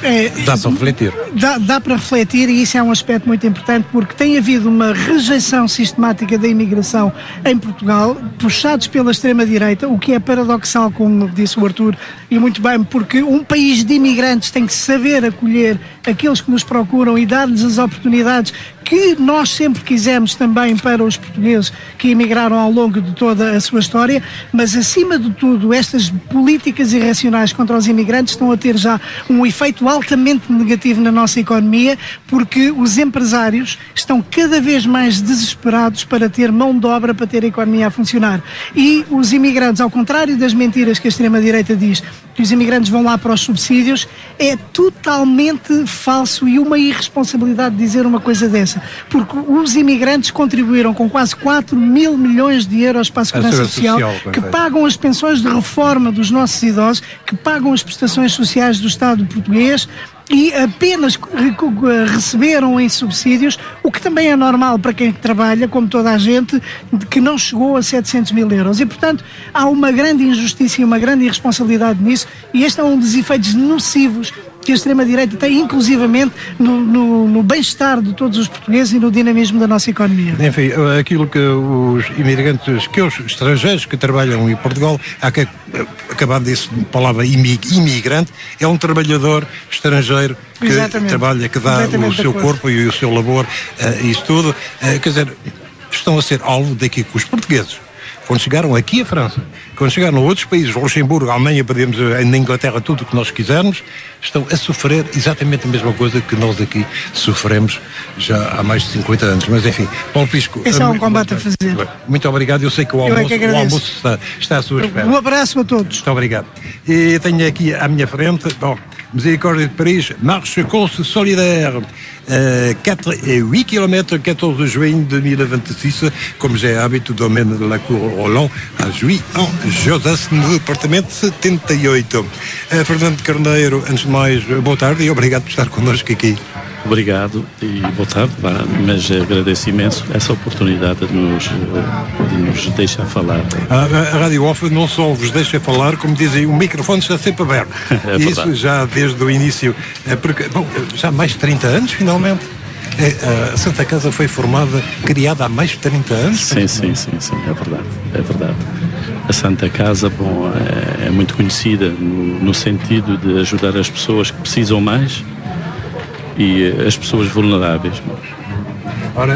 Dá para refletir. Dá para refletir, e isso é um aspecto muito importante, porque tem havido uma rejeição sistemática da imigração em Portugal, puxados pela extrema-direita, o que é paradoxal, como disse o Artur, e muito bem, porque um país de imigrantes tem que saber acolher aqueles que nos procuram e dar-lhes as oportunidades que nós sempre quisemos também para os portugueses que emigraram ao longo de toda a sua história, mas acima de tudo estas políticas irracionais contra os imigrantes estão a ter já um efeito altamente negativo na nossa economia, porque os empresários estão cada vez mais desesperados para ter mão de obra para ter a economia a funcionar. E os imigrantes, ao contrário das mentiras que a extrema-direita diz, que os imigrantes vão lá para os subsídios, é totalmente falso e uma irresponsabilidade dizer uma coisa dessa, porque os imigrantes contribuíram com quase 4 mil milhões de euros para a Segurança Social, que pagam as pensões de reforma dos nossos idosos, que pagam as prestações sociais do Estado português, e apenas receberam em subsídios, o que também é normal para quem trabalha, como toda a gente, que não chegou a 700 mil euros. E, portanto, há uma grande injustiça e uma grande irresponsabilidade nisso, e este é um dos efeitos nocivos que a extrema-direita tem, inclusivamente, no bem-estar de todos os portugueses e no dinamismo da nossa economia. Enfim, aquilo que os imigrantes, que os estrangeiros que trabalham em Portugal, há que acabar disso, a palavra imigrante, é um trabalhador estrangeiro que trabalha, que dá o seu corpo e o seu labor, isso tudo, quer dizer, estão a ser alvo daqui com os portugueses. quando chegaram aqui à França, quando chegaram a outros países, Luxemburgo, Alemanha, podemos, na Inglaterra, tudo o que nós quisermos, estão a sofrer exatamente a mesma coisa que nós aqui sofremos já há mais de 50 anos. Mas enfim, Paulo Pisco... Esse é um combate a fazer. Muito obrigado, eu sei que o almoço está à sua espera. Um abraço a todos. Muito obrigado. E tenho aqui à minha frente, Miséricorde de Paris, Marche Course Solidaire, 4 et 8 km, 14 juin 2026, como já é hábito, do domaine de la Cour Roland, a Juí, em Josas, no departamento 78. Fernando Carneiro, antes de mais, boa tarde e obrigado por estar connosco aqui. Obrigado e boa tarde, mas agradeço imenso essa oportunidade de nos deixar falar. A Rádio Off não só vos deixa falar, como dizem, o microfone está sempre aberto. É isso já desde o início, porque, já há mais de 30 anos, finalmente. A Santa Casa foi criada há mais de 30 anos? Sim, é verdade. A Santa Casa, é muito conhecida no sentido de ajudar as pessoas que precisam mais e as pessoas vulneráveis. Ora,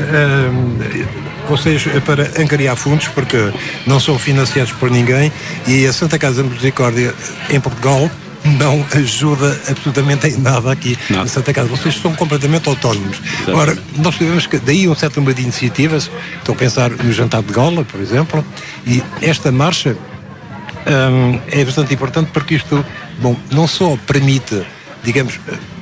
vocês, para angariar fundos, porque não são financiados por ninguém, e a Santa Casa de Misericórdia em Portugal não ajuda absolutamente em nada aqui na Santa Casa. Vocês são completamente autónomos. Ora, nós sabemos que daí um certo número de iniciativas, estou a pensar no jantar de gala, por exemplo, e esta marcha é bastante importante porque isto, não só permite, digamos,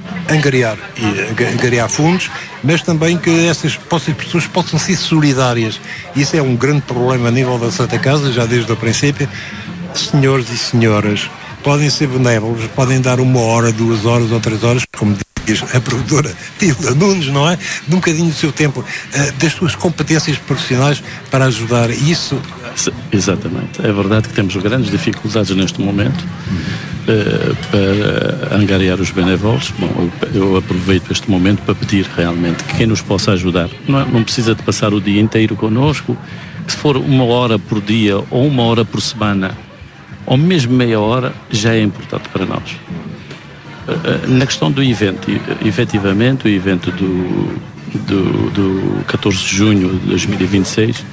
angariar fundos, mas também que essas pessoas possam ser solidárias. Isso é um grande problema a nível da Santa Casa, já desde o princípio. Senhores e senhoras, podem ser benévolos, podem dar 1 hora, 2 horas ou 3 horas, como diz a produtora Tilda Nunes, não é? De um bocadinho do seu tempo, das suas competências profissionais para ajudar isso. Exatamente. É verdade que temos grandes dificuldades neste momento para angariar os benévolos. Eu aproveito este momento para pedir realmente que quem nos possa ajudar. Não precisa de passar o dia inteiro connosco. Se for 1 hora por dia ou 1 hora por semana, ou mesmo meia hora, já é importante para nós. Na questão do evento, efetivamente, o evento do 14 de junho de 2026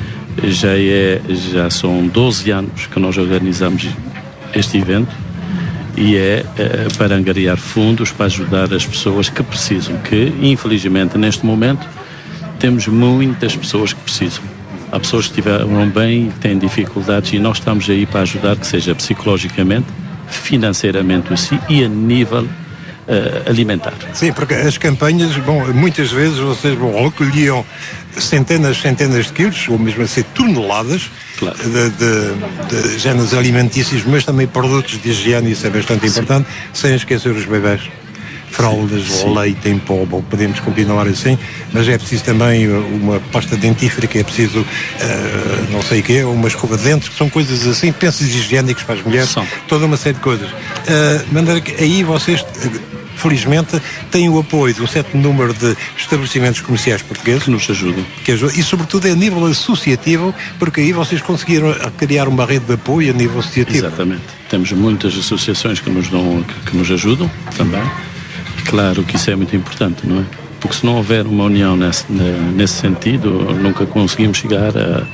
já são 12 anos que nós organizamos este evento e é para angariar fundos para ajudar as pessoas que precisam, que infelizmente neste momento temos muitas pessoas que precisam. Há pessoas que estiveram bem e que têm dificuldades e nós estamos aí para ajudar, que seja psicologicamente, financeiramente assim, e a nível alimentar. Sim, porque as campanhas, muitas vezes vocês recolhiam centenas de quilos, ou mesmo assim toneladas, claro, de géneros alimentícios, mas também produtos de higiene, isso é bastante importante, sem esquecer os bebés. Fraldas, sim, leite em pó, podemos continuar assim, mas é preciso também uma pasta dentífrica, é preciso não sei o quê, uma escova de dentes, que são coisas assim, pensos higiênicos para as mulheres, toda uma série de coisas. De maneira que aí vocês, felizmente, têm o apoio de um certo número de estabelecimentos comerciais portugueses que nos ajudam. E sobretudo a nível associativo, porque aí vocês conseguiram criar uma rede de apoio a nível associativo. Exatamente. Temos muitas associações que nos ajudam também. Claro que isso é muito importante, não é? Porque se não houver uma união nesse sentido, nunca conseguimos chegar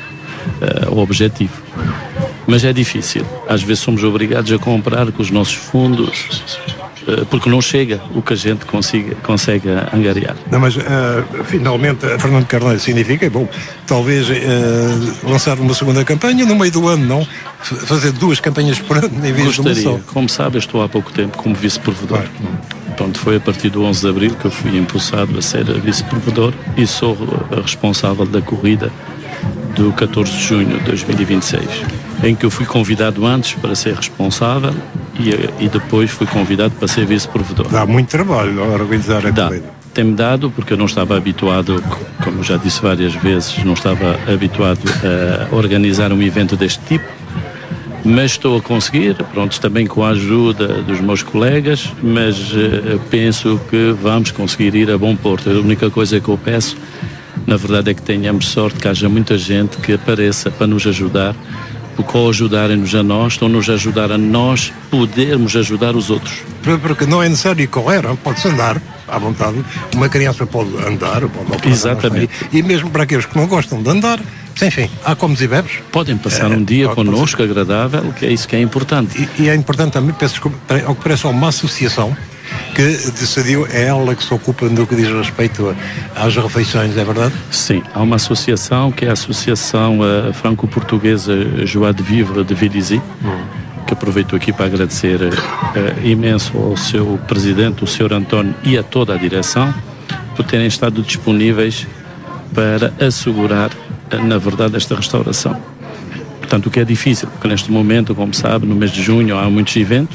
ao objetivo. Mas é difícil. Às vezes somos obrigados a comprar com os nossos fundos, porque não chega o que a gente consegue angariar. Não, mas finalmente, Fernando Carneiro, significa, talvez lançar uma segunda campanha no meio do ano, não? Fazer 2 campanhas por ano em vez de uma só. Como sabe, eu estou há pouco tempo como vice-provedor. Pronto, foi a partir do 11 de Abril que eu fui impulsado a ser vice-provedor e sou responsável da corrida do 14 de junho de 2026, em que eu fui convidado antes para ser responsável e depois fui convidado para ser vice-provedor. Dá muito trabalho a organizar a corrida. Tem-me dado, porque eu não estava habituado, como já disse várias vezes, não estava habituado a organizar um evento deste tipo, mas estou a conseguir, também com a ajuda dos meus colegas, mas penso que vamos conseguir ir a bom porto. A única coisa que eu peço, na verdade, é que tenhamos sorte, que haja muita gente que apareça para nos ajudar, porque ao ajudarem-nos a nós, estão-nos a ajudar a nós podermos ajudar os outros. Porque não é necessário correr, pode-se andar à vontade. Uma criança pode andar, pode não. Exatamente. E mesmo para aqueles que não gostam de andar, Enfim, há comes e bebes. Podem passar um dia connosco, agradável, que é isso que é importante. E é importante também, peço desculpa, ao que parece, uma associação que decidiu, é ela que se ocupa do que diz respeito às refeições, é verdade? Sim, há uma associação que é a Associação Franco-Portuguesa Joie de Vivre de Vélizy, que aproveito aqui para agradecer imenso ao seu presidente, o Sr. António, e a toda a direção, por terem estado disponíveis para assegurar, na verdade, esta restauração. Portanto, o que é difícil, porque neste momento, como sabe, no mês de junho há muitos eventos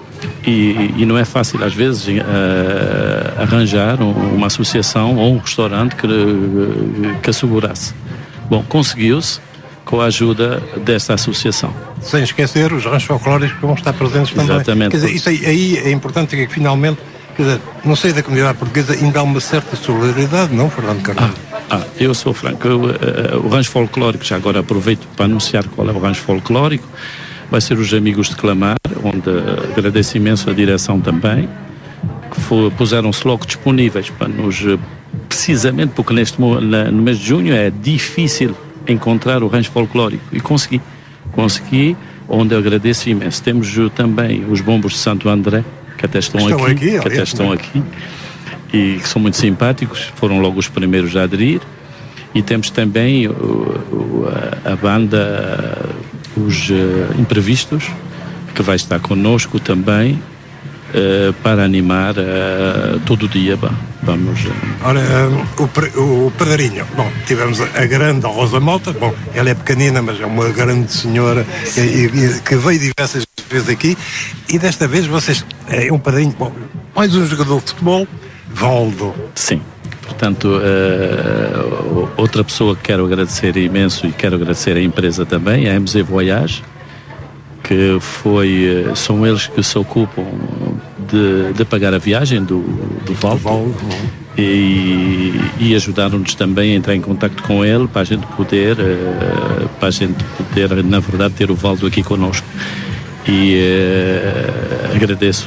e não é fácil, às vezes, arranjar uma associação ou um restaurante que assegurasse. Bom, conseguiu-se com a ajuda desta associação. Sem esquecer os ranchos folclóricos que vão estar presentes também. Exatamente. Quer dizer, isso aí é importante, que finalmente, quer dizer, não sei, da comunidade portuguesa ainda há uma certa solidariedade, não, Fernando Carneiro? Eu sou franco. O rancho folclórico, já agora aproveito para anunciar qual é o rancho folclórico, vai ser os Amigos de Clamar, onde agradeço imenso a direção também, que puseram-se logo disponíveis para nos, precisamente porque no mês de junho é difícil encontrar o rancho folclórico, e consegui, onde eu agradeço imenso. Temos também os Bombos de Santo André, que até estão aqui, e que são muito simpáticos, foram logo os primeiros a aderir. E temos também a banda Os Imprevistos, que vai estar connosco também, para animar todo o dia. Vamos. Ora, o Pedrinho, bom, tivemos a grande Rosa Mota, bom, ela é pequenina, mas é uma grande senhora que veio diversas vezes aqui, e desta vez vocês, é um Pedrinho, bom, mais um jogador de futebol, Valdo. Sim. Portanto, outra pessoa que quero agradecer imenso, e quero agradecer a empresa também, a MZ Voyage, que são eles que se ocupam de pagar a viagem do Valdo, e ajudaram-nos também a entrar em contacto com ele para a gente poder, na verdade, ter o Valdo aqui connosco. E agradeço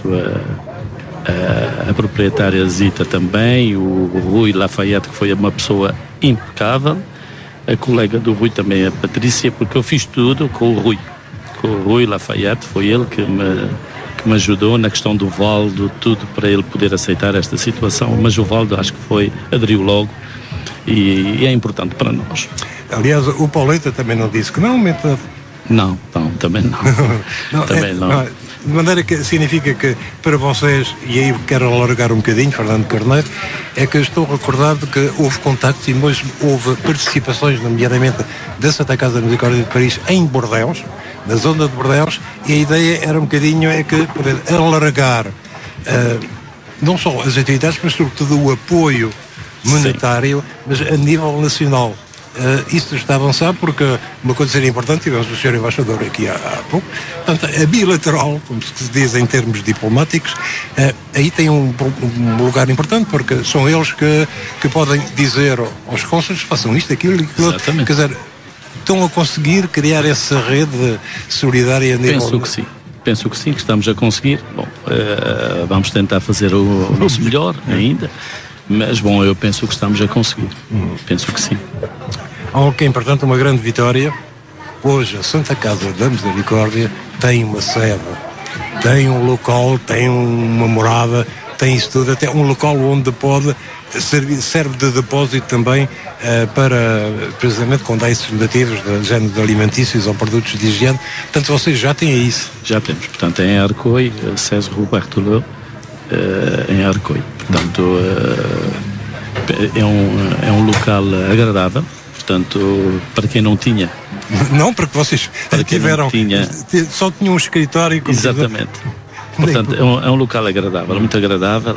a proprietária Zita também, o Rui Lafayette, que foi uma pessoa impecável, a colega do Rui também, a Patrícia, porque eu fiz tudo com o Rui Lafayette, foi ele que me ajudou na questão do Valdo, tudo para ele poder aceitar esta situação, mas o Valdo acho que aderiu logo, e é importante para nós. Aliás, o Pauleta também não disse que não, Não, também não. Também não. De maneira que significa que para vocês, e aí quero alargar um bocadinho, Fernando Carneiro, é que estou recordado que houve contactos e mesmo houve participações, nomeadamente da Santa Casa de Misericórdia de Paris, em Bordeaux, na zona de Bordeaux, e a ideia era um bocadinho poder alargar não só as atividades, mas sobretudo o apoio monetário, mas a nível nacional. Isto está a avançar porque uma coisa seria importante, tivemos o Sr. Embaixador aqui há pouco, portanto, a bilateral, como se diz em termos diplomáticos, aí tem um lugar importante, porque são eles que podem dizer aos cônsules, façam isto, aquilo, quer dizer, estão a conseguir criar essa rede solidária. Penso que sim, que estamos a conseguir. Bom, vamos tentar fazer o nosso melhor ainda, mas bom, eu penso que estamos a conseguir. Penso que sim. Algo que é importante, uma grande vitória. Hoje a Santa Casa da Misericórdia tem uma sede, tem um local, tem uma morada, tem isso tudo, até um local onde serve de depósito também para, precisamente, quando há esses negativos de género de alimentícios ou produtos de higiene. Portanto, vocês já têm isso? Já temos. Portanto, em Arcoy, César Roberto Leu, em Arcoy. Portanto, é um local agradável. Portanto, para quem não tinha. Não, porque vocês tiveram. Só tinham um escritório. Exatamente. Portanto, é um local agradável, muito agradável,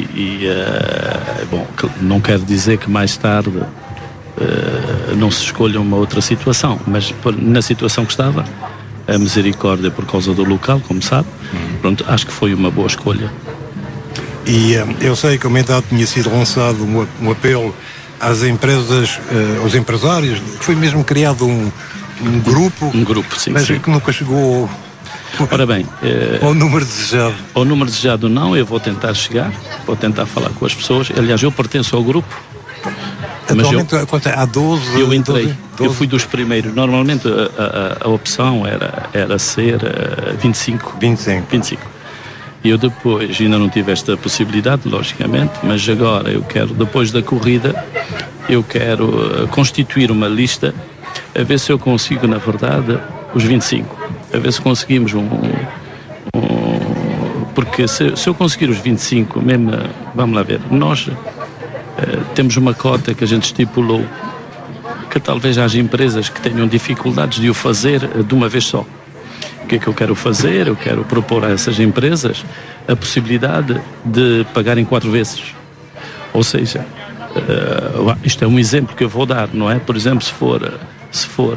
bom, não quero dizer que mais tarde não se escolha uma outra situação, mas na situação que estava, a Misericórdia, por causa do local, como sabe, pronto, acho que foi uma boa escolha. E eu sei que aumentado tinha sido lançado um apelo às empresas, aos empresários, foi mesmo criado um grupo. Um grupo, sim. Mas que nunca chegou Ora bem, ao número desejado. Ao número desejado não, eu vou tentar chegar, vou tentar falar com as pessoas. Aliás, eu pertenço ao grupo. Atualmente há 12? Eu entrei Eu fui dos primeiros. Normalmente a opção era ser 25. E eu depois ainda não tive esta possibilidade, logicamente, mas agora eu quero, depois da corrida, eu quero constituir uma lista a ver se eu consigo, na verdade, os 25. A ver se conseguimos porque se eu conseguir os 25, mesmo, vamos lá ver, nós temos uma cota que a gente estipulou, que talvez haja empresas que tenham dificuldades de o fazer de uma vez só. O que é que eu quero fazer? Eu quero propor a essas empresas a possibilidade de pagarem 4 vezes. Ou seja, isto é um exemplo que eu vou dar, não é? Por exemplo, se for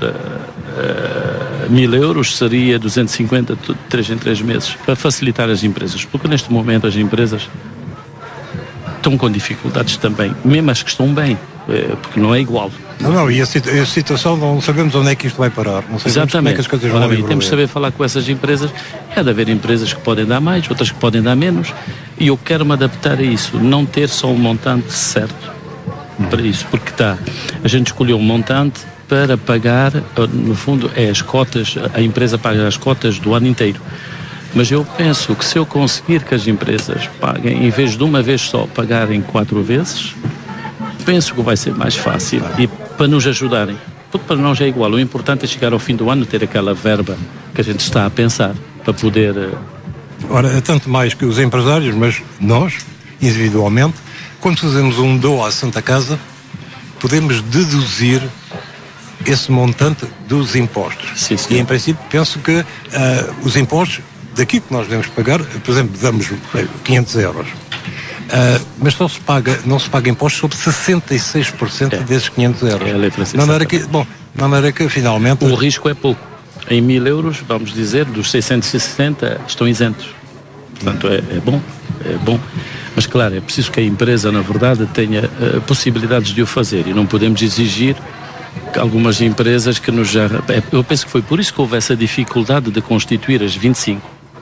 1.000 euros, seria 250, 3 em 3 meses, para facilitar as empresas. Porque neste momento as empresas estão com dificuldades também, mesmo as que estão bem, porque não é igual. Não, e a situação, não sabemos onde é que isto vai parar. Não sabemos como é que as coisas vão evoluir. Temos de saber falar com essas empresas. É de haver empresas que podem dar mais, outras que podem dar menos, e eu quero me adaptar a isso, não ter só um montante certo para isso, porque a gente escolheu um montante para pagar, no fundo, as cotas, a empresa paga as cotas do ano inteiro. Mas eu penso que se eu conseguir que as empresas paguem, em vez de uma vez só pagarem 4 vezes, penso que vai ser mais fácil e para nos ajudarem. Porque para nós é igual, o importante é chegar ao fim do ano ter aquela verba que a gente está a pensar para poder... Ora, é tanto mais que os empresários, mas nós, individualmente, quando fazemos um dom à Santa Casa, podemos deduzir esse montante dos impostos. Sim, sim. E em princípio penso que os impostos daqui que nós devemos pagar, por exemplo, damos 500 euros. Mas não se paga impostos sobre 66% desses 500 euros. É a letra de maneira que finalmente... O risco é pouco. Em 1.000 euros, vamos dizer, dos 660 estão isentos. Portanto, é bom. Mas claro, é preciso que a empresa, na verdade, tenha possibilidades de o fazer. E não podemos exigir que algumas empresas que nos já... Eu penso que foi por isso que houve essa dificuldade de constituir as 25.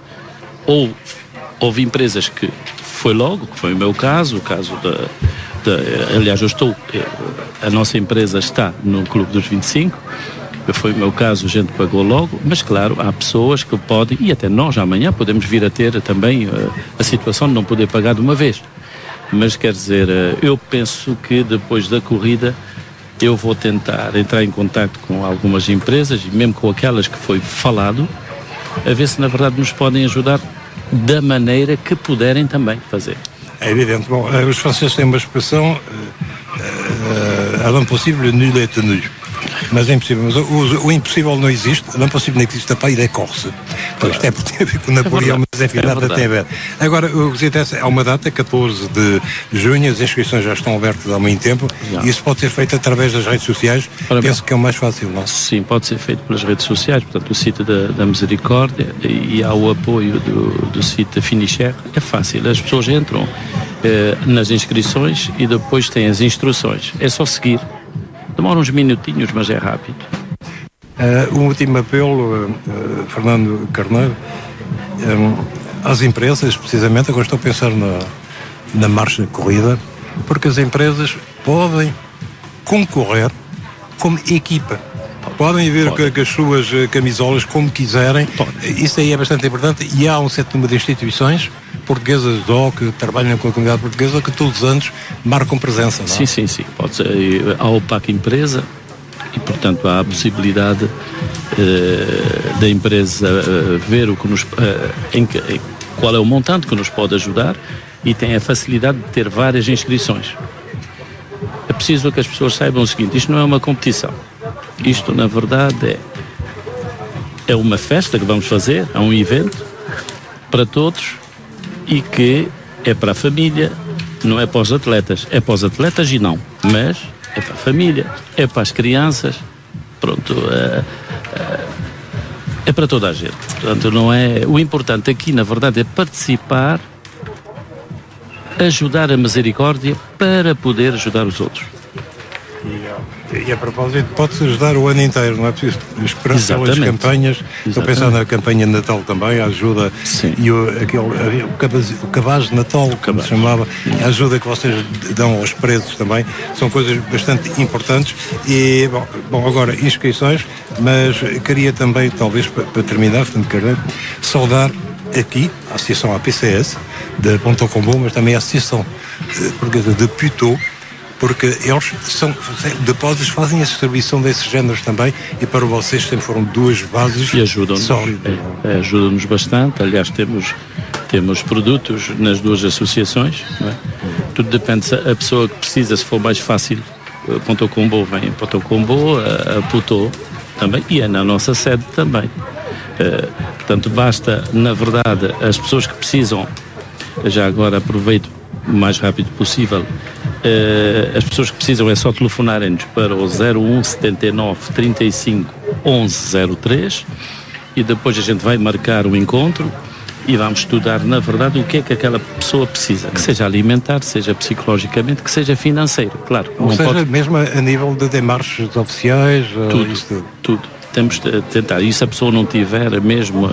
Houve empresas que foi logo, que foi o meu caso, o caso aliás, a nossa empresa está no Clube dos 25, que foi o meu caso, a gente pagou logo, mas claro, há pessoas que podem, e até nós amanhã podemos vir a ter também a situação de não poder pagar de uma vez. Mas quer dizer, eu penso que depois da corrida eu vou tentar entrar em contato com algumas empresas, e mesmo com aquelas que foi falado, a ver se na verdade nos podem ajudar da maneira que puderem também fazer. É evidente. Bom, os franceses têm uma expressão l'impossible nul est tenu. Mas é impossível. Mas o impossível não existe. L'impossible n'existe pas, il est corse. Claro. Isto é porque tem a ver com Napoleão, mas enfim, nada tem a ver. Agora, o que interessa é uma data, 14 de junho, as inscrições já estão abertas há muito tempo, e isso pode ser feito através das redes sociais. Penso que é o mais fácil, não? Sim, pode ser feito pelas redes sociais, portanto, o site da Misericórdia, e há o apoio do site Finisher. É fácil, as pessoas entram nas inscrições e depois têm as instruções. É só seguir. Demora uns minutinhos, mas é rápido. Um último apelo, Fernando Carneiro, às empresas, precisamente, agora estou a pensar na marcha de corrida, porque as empresas podem concorrer como equipa. Podem vir com as suas camisolas como quiserem. Isso aí é bastante importante, e há um certo número de instituições portuguesas que trabalham com a comunidade portuguesa que todos os anos marcam presença, não é? Sim. Pode ser. Há o PAC Empresa e, portanto, há a possibilidade da empresa ver o que qual é o montante que nos pode ajudar, e tem a facilidade de ter várias inscrições. É preciso que as pessoas saibam o seguinte: isto não é uma competição. Isto, na verdade, é uma festa que vamos fazer, é um evento para todos, e que é para a família, não é para os atletas. É para os atletas e não, mas é para a família, é para as crianças, pronto, é para toda a gente. Portanto, não é... O importante aqui, na verdade, é participar, ajudar a Misericórdia para poder ajudar os outros. E a propósito, pode-se ajudar o ano inteiro, não é preciso esperar pelas campanhas. Estou a pensar na campanha de Natal também, a ajuda. Sim. E o cabaz de Natal, como se chamava, a ajuda que vocês dão aos presos também, são coisas bastante importantes. E, bom, agora, inscrições, mas queria também, talvez, para terminar, saudar aqui a Associação APCS, de Pontão Combo, mas também a Associação Portuguesa de Puteaux, porque eles são depósitos, fazem a distribuição desses géneros também, e para vocês sempre foram duas bases e ajudam-nos, sólidas. Ajudam-nos bastante. Aliás, temos produtos nas duas associações, não é? Tudo depende se a pessoa que precisa, se for mais fácil, Pontão Combo vem em Pontão Combo, a Puteaux também, e é na nossa sede também. Portanto, basta, na verdade, as pessoas que precisam, já agora aproveito o mais rápido possível, as pessoas que precisam é só telefonarem-nos para o 01 79 35 11 03 e depois a gente vai marcar o encontro e vamos estudar, na verdade, o que é que aquela pessoa precisa, que seja alimentar, seja psicologicamente, que seja financeiro, claro. Ou seja, mesmo a nível de demarches oficiais? Tudo. Temos de tentar, e se a pessoa não tiver mesmo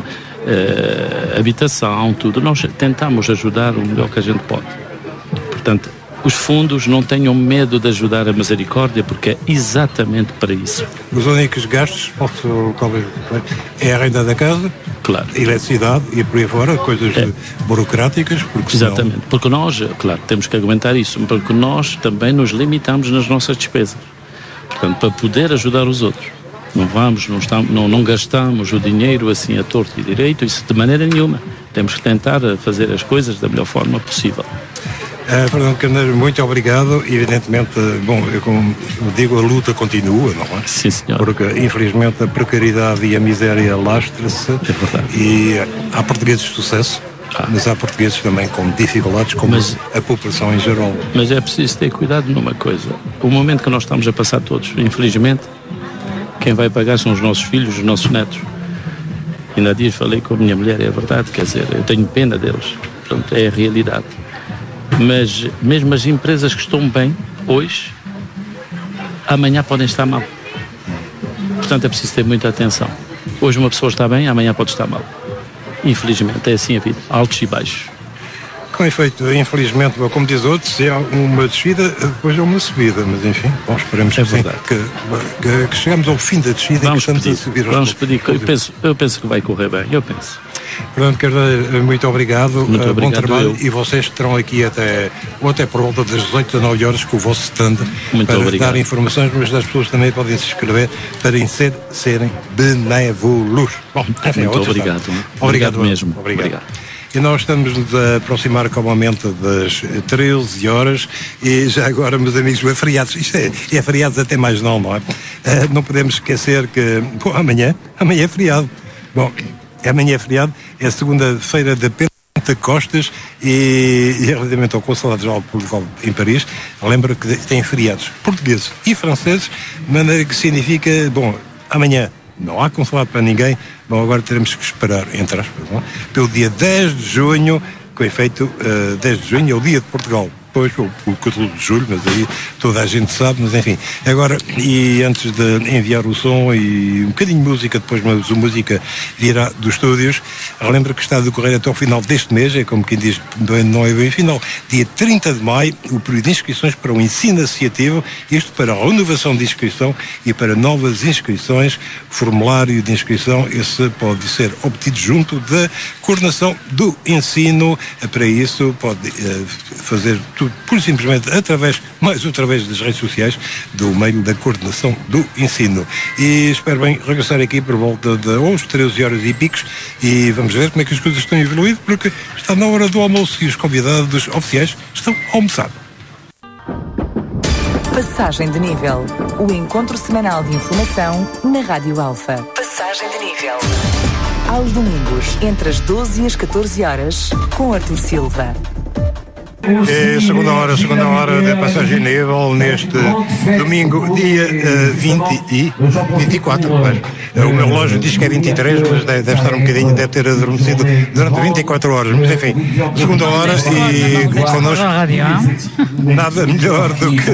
habitação, tudo, nós tentamos ajudar o melhor que a gente pode. Portanto, os fundos não tenham medo de ajudar a misericórdia, porque é exatamente para isso. Os únicos gastos, talvez, é a renda da casa, claro, eletricidade e por aí fora, coisas burocráticas. Porque exatamente, senão... porque nós, claro, temos que aguentar isso, porque nós também nos limitamos nas nossas despesas. Portanto, para poder ajudar os outros. Não gastamos o dinheiro assim a torto e direito, isso de maneira nenhuma. Temos que tentar fazer as coisas da melhor forma possível. Fernando Carneiro, muito obrigado. Evidentemente, bom, como digo, a luta continua, não é? Sim, senhor. Porque, infelizmente, a precariedade e a miséria lastra-se. É verdade. E há portugueses de sucesso, mas há portugueses também com dificuldades, como a população em geral. Mas é preciso ter cuidado numa coisa. O momento que nós estamos a passar todos, infelizmente, quem vai pagar são os nossos filhos, os nossos netos. Ainda há dias falei com a minha mulher, é verdade, quer dizer, eu tenho pena deles. Portanto, é a realidade. Mas mesmo as empresas que estão bem hoje, amanhã podem estar mal. Portanto, é preciso ter muita atenção. Hoje uma pessoa está bem, amanhã pode estar mal. Infelizmente, é assim a vida, altos e baixos. Com efeito, infelizmente, como diz outros, se há uma descida, depois é uma subida, mas enfim, bom, esperemos que chegamos ao fim da descida e que estamos a subir aos Vamos pedir, eu penso que vai correr bem, eu penso. Fernando Carneiro, muito obrigado, bom trabalho, eu. E vocês estarão aqui até por volta das 18, 19 horas com o vosso stand para dar informações, mas as pessoas também podem se inscrever para serem benévolos. Bom, enfim, muito obrigado. Obrigado mesmo. Obrigado. E nós estamos-nos a aproximar calmamente das 13 horas e já agora, meus amigos, é feriados. Isto é feriados até mais não é? Não podemos esquecer que amanhã é feriado. Bom, amanhã é feriado, é segunda-feira de Pentecostes e relativamente ao Consulado-Geral de Portugal em Paris, lembro que tem feriados portugueses e franceses, de maneira que significa, amanhã não há consulado para ninguém. Bom, agora teremos que esperar, entre aspas, pelo dia 10 de junho, com efeito, 10 de junho é o dia de Portugal. Depois, o 14 de julho, mas aí toda a gente sabe, mas enfim. Agora, e antes de enviar o som e um bocadinho de música, depois mas a música virá dos estúdios, lembra que está a decorrer até ao final deste mês, é como quem diz, não é bem final, dia 30 de maio, o período de inscrições para o ensino associativo, isto para a renovação de inscrição e para novas inscrições, formulário de inscrição, esse pode ser obtido junto da coordenação do ensino. Para isso pode fazer tudo por simplesmente através das redes sociais do meio da coordenação do ensino. E espero bem regressar aqui por volta de 11, 13 horas e picos e vamos ver como é que as coisas estão evoluindo, porque está na hora do almoço e os convidados oficiais estão a almoçar. Passagem de nível. O encontro semanal de informação na Rádio Alfa. Passagem de nível. Aos domingos, entre as 12 e as 14 horas, com Artur Silva. Segunda hora de passagem nível neste domingo, dia 24. O meu relógio diz que é 23, mas deve estar um bocadinho, deve ter adormecido durante 24 horas. Mas enfim, segunda hora e connosco nada melhor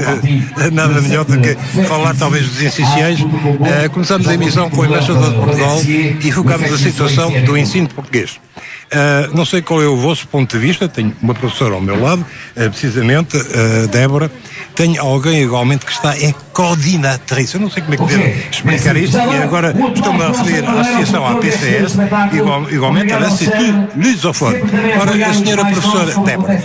do que falar talvez dos essenciais. Começamos a emissão com o Embaixador de Portugal e focamos a situação do ensino português. Não sei qual é o vosso ponto de vista, tenho uma professora ao meu lado, precisamente, Débora, tenho alguém igualmente que está em coordenatriz. Eu não sei como é que devo explicar isto, e agora estou-me a referir à associação APCS, igualmente à l'Institut Lusophone. Ora, a senhora professora Débora,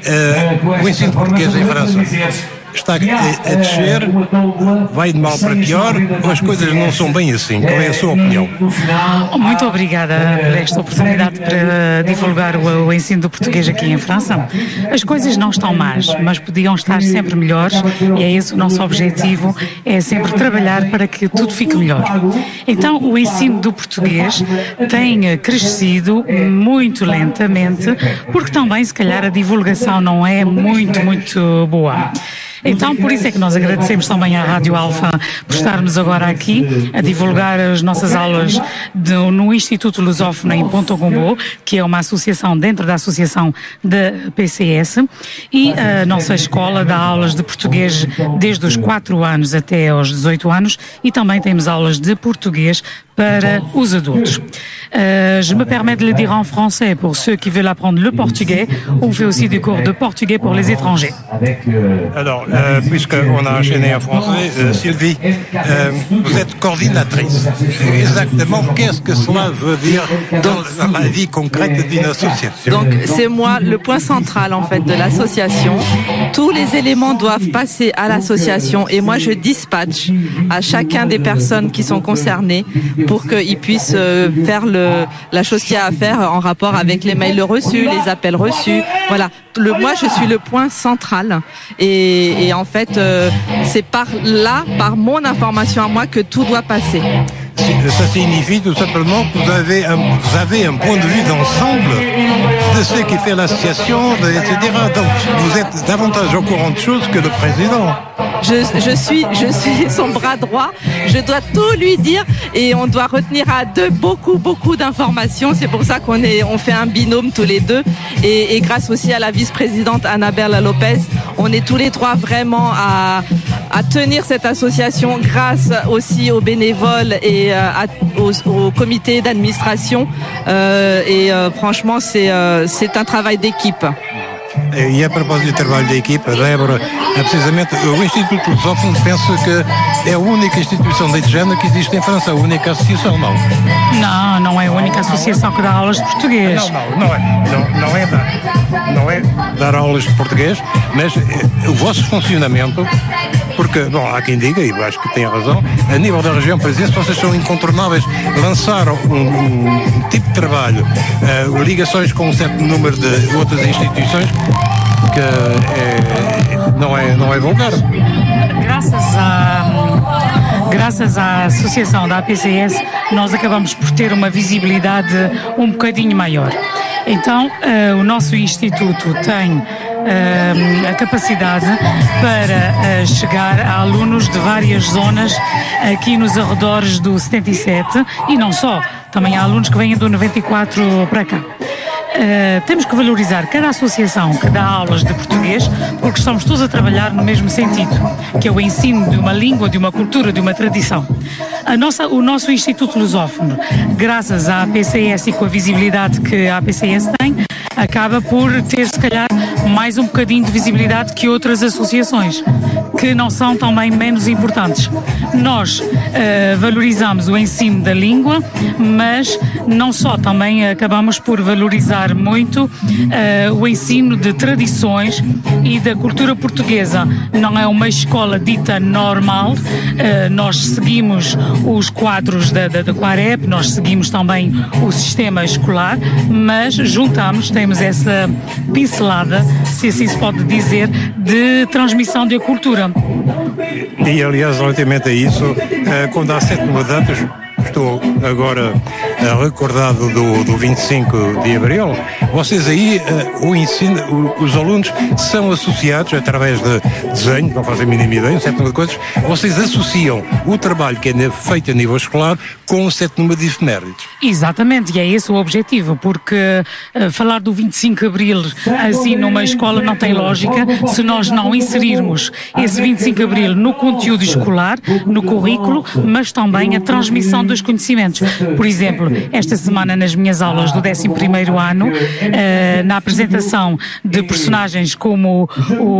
o ensino português em França está a descer, vai de mal para pior, ou as coisas não são bem assim? Qual é a sua opinião? Muito obrigada por esta oportunidade para divulgar o ensino do português aqui em França. As coisas não estão más, mas podiam estar sempre melhores, e é esse o nosso objetivo, é sempre trabalhar para que tudo fique melhor. Então, o ensino do português tem crescido muito lentamente, porque também, se calhar, a divulgação não é muito boa. Então, por isso é que nós agradecemos também à Rádio Alfa por estarmos agora aqui a divulgar as nossas aulas no Instituto Lusófono em Ponta Combo, que é uma associação dentro da associação da PCS, e a nossa escola dá aulas de português desde os 4 anos até aos 18 anos, e também temos aulas de português para os adultos. Je me permets de le dire en français pour ceux qui veulent apprendre le portugais. On fait aussi des cours de portugais pour les étrangers. Alors, puisqu'on a enchaîné en français, Sylvie, vous êtes coordinatrice. Exactement, qu'est-ce que cela veut dire dans la vie concrète d'une association? Donc, c'est moi le point central en fait de l'association. Tous les éléments doivent passer à l'association et moi je dispatche à chacun des personnes qui sont concernées pour qu'ils puissent faire la chose qu'il y a à faire en rapport avec les mails reçus, les appels reçus. Voilà, moi je suis le point central et en fait c'est par mon information à moi que tout doit passer. Ça signifie tout simplement que vous avez un point de vue d'ensemble de ce qui fait l'association, etc. Donc vous êtes davantage au courant de choses que le président. Je suis son bras droit, je dois tout lui dire et on doit retenir à deux beaucoup d'informations. C'est pour ça on fait un binôme tous les deux et grâce aussi à la vice-présidente Annabelle Lopez, on est tous les trois vraiment à tenir cette association grâce aussi aux bénévoles et au comité d'administration franchement c'est un travail d'équipe. E a propósito do trabalho da equipa, Débora, precisamente o Instituto Lusófono penso que é a única instituição deste género que existe em França, a única associação, não? Não é a única associação que dá aulas de português. Não é dar aulas de português, mas o vosso funcionamento, porque, bom, há quem diga, e eu acho que tem razão, a nível da região, por exemplo, vocês são incontornáveis, lançaram um tipo de trabalho, ligações com um certo número de outras instituições, que não é vulgar. Graças à associação da APCS, nós acabamos por ter uma visibilidade um bocadinho maior. Então, o nosso instituto tem a capacidade para chegar a alunos de várias zonas aqui nos arredores do 77 e não só, também há alunos que vêm do 94 para cá. Temos que valorizar cada associação que dá aulas de português, porque estamos todos a trabalhar no mesmo sentido, que é o ensino de uma língua, de uma cultura, de uma tradição. O nosso Instituto Lusófono, graças à APCS e com a visibilidade que a APCS tem, acaba por ter, se calhar, mais um bocadinho de visibilidade que outras associações, que não são também menos importantes. Nós valorizamos o ensino da língua, mas não só, também acabamos por valorizar muito o ensino de tradições e da cultura portuguesa. Não é uma escola dita normal, nós seguimos os quadros da Quarep, nós seguimos também o sistema escolar, mas temos essa pincelada, se assim se pode dizer, de transmissão da cultura. E aliás, relativamente a isso, quando há 7 mudanças, estou agora recordado do 25 de Abril, vocês aí, o ensino, os alunos são associados através de desenho, não fazem a mínima ideia, um certo número de coisas, vocês associam o trabalho que é feito a nível escolar com um certo número de efemérides. Exatamente, e é esse o objetivo, porque falar do 25 de Abril assim numa escola não tem lógica se nós não inserirmos esse 25 de Abril no conteúdo escolar, no currículo, mas também a transmissão dos conhecimentos. Por exemplo, esta semana nas minhas aulas do 11º ano, na apresentação de personagens como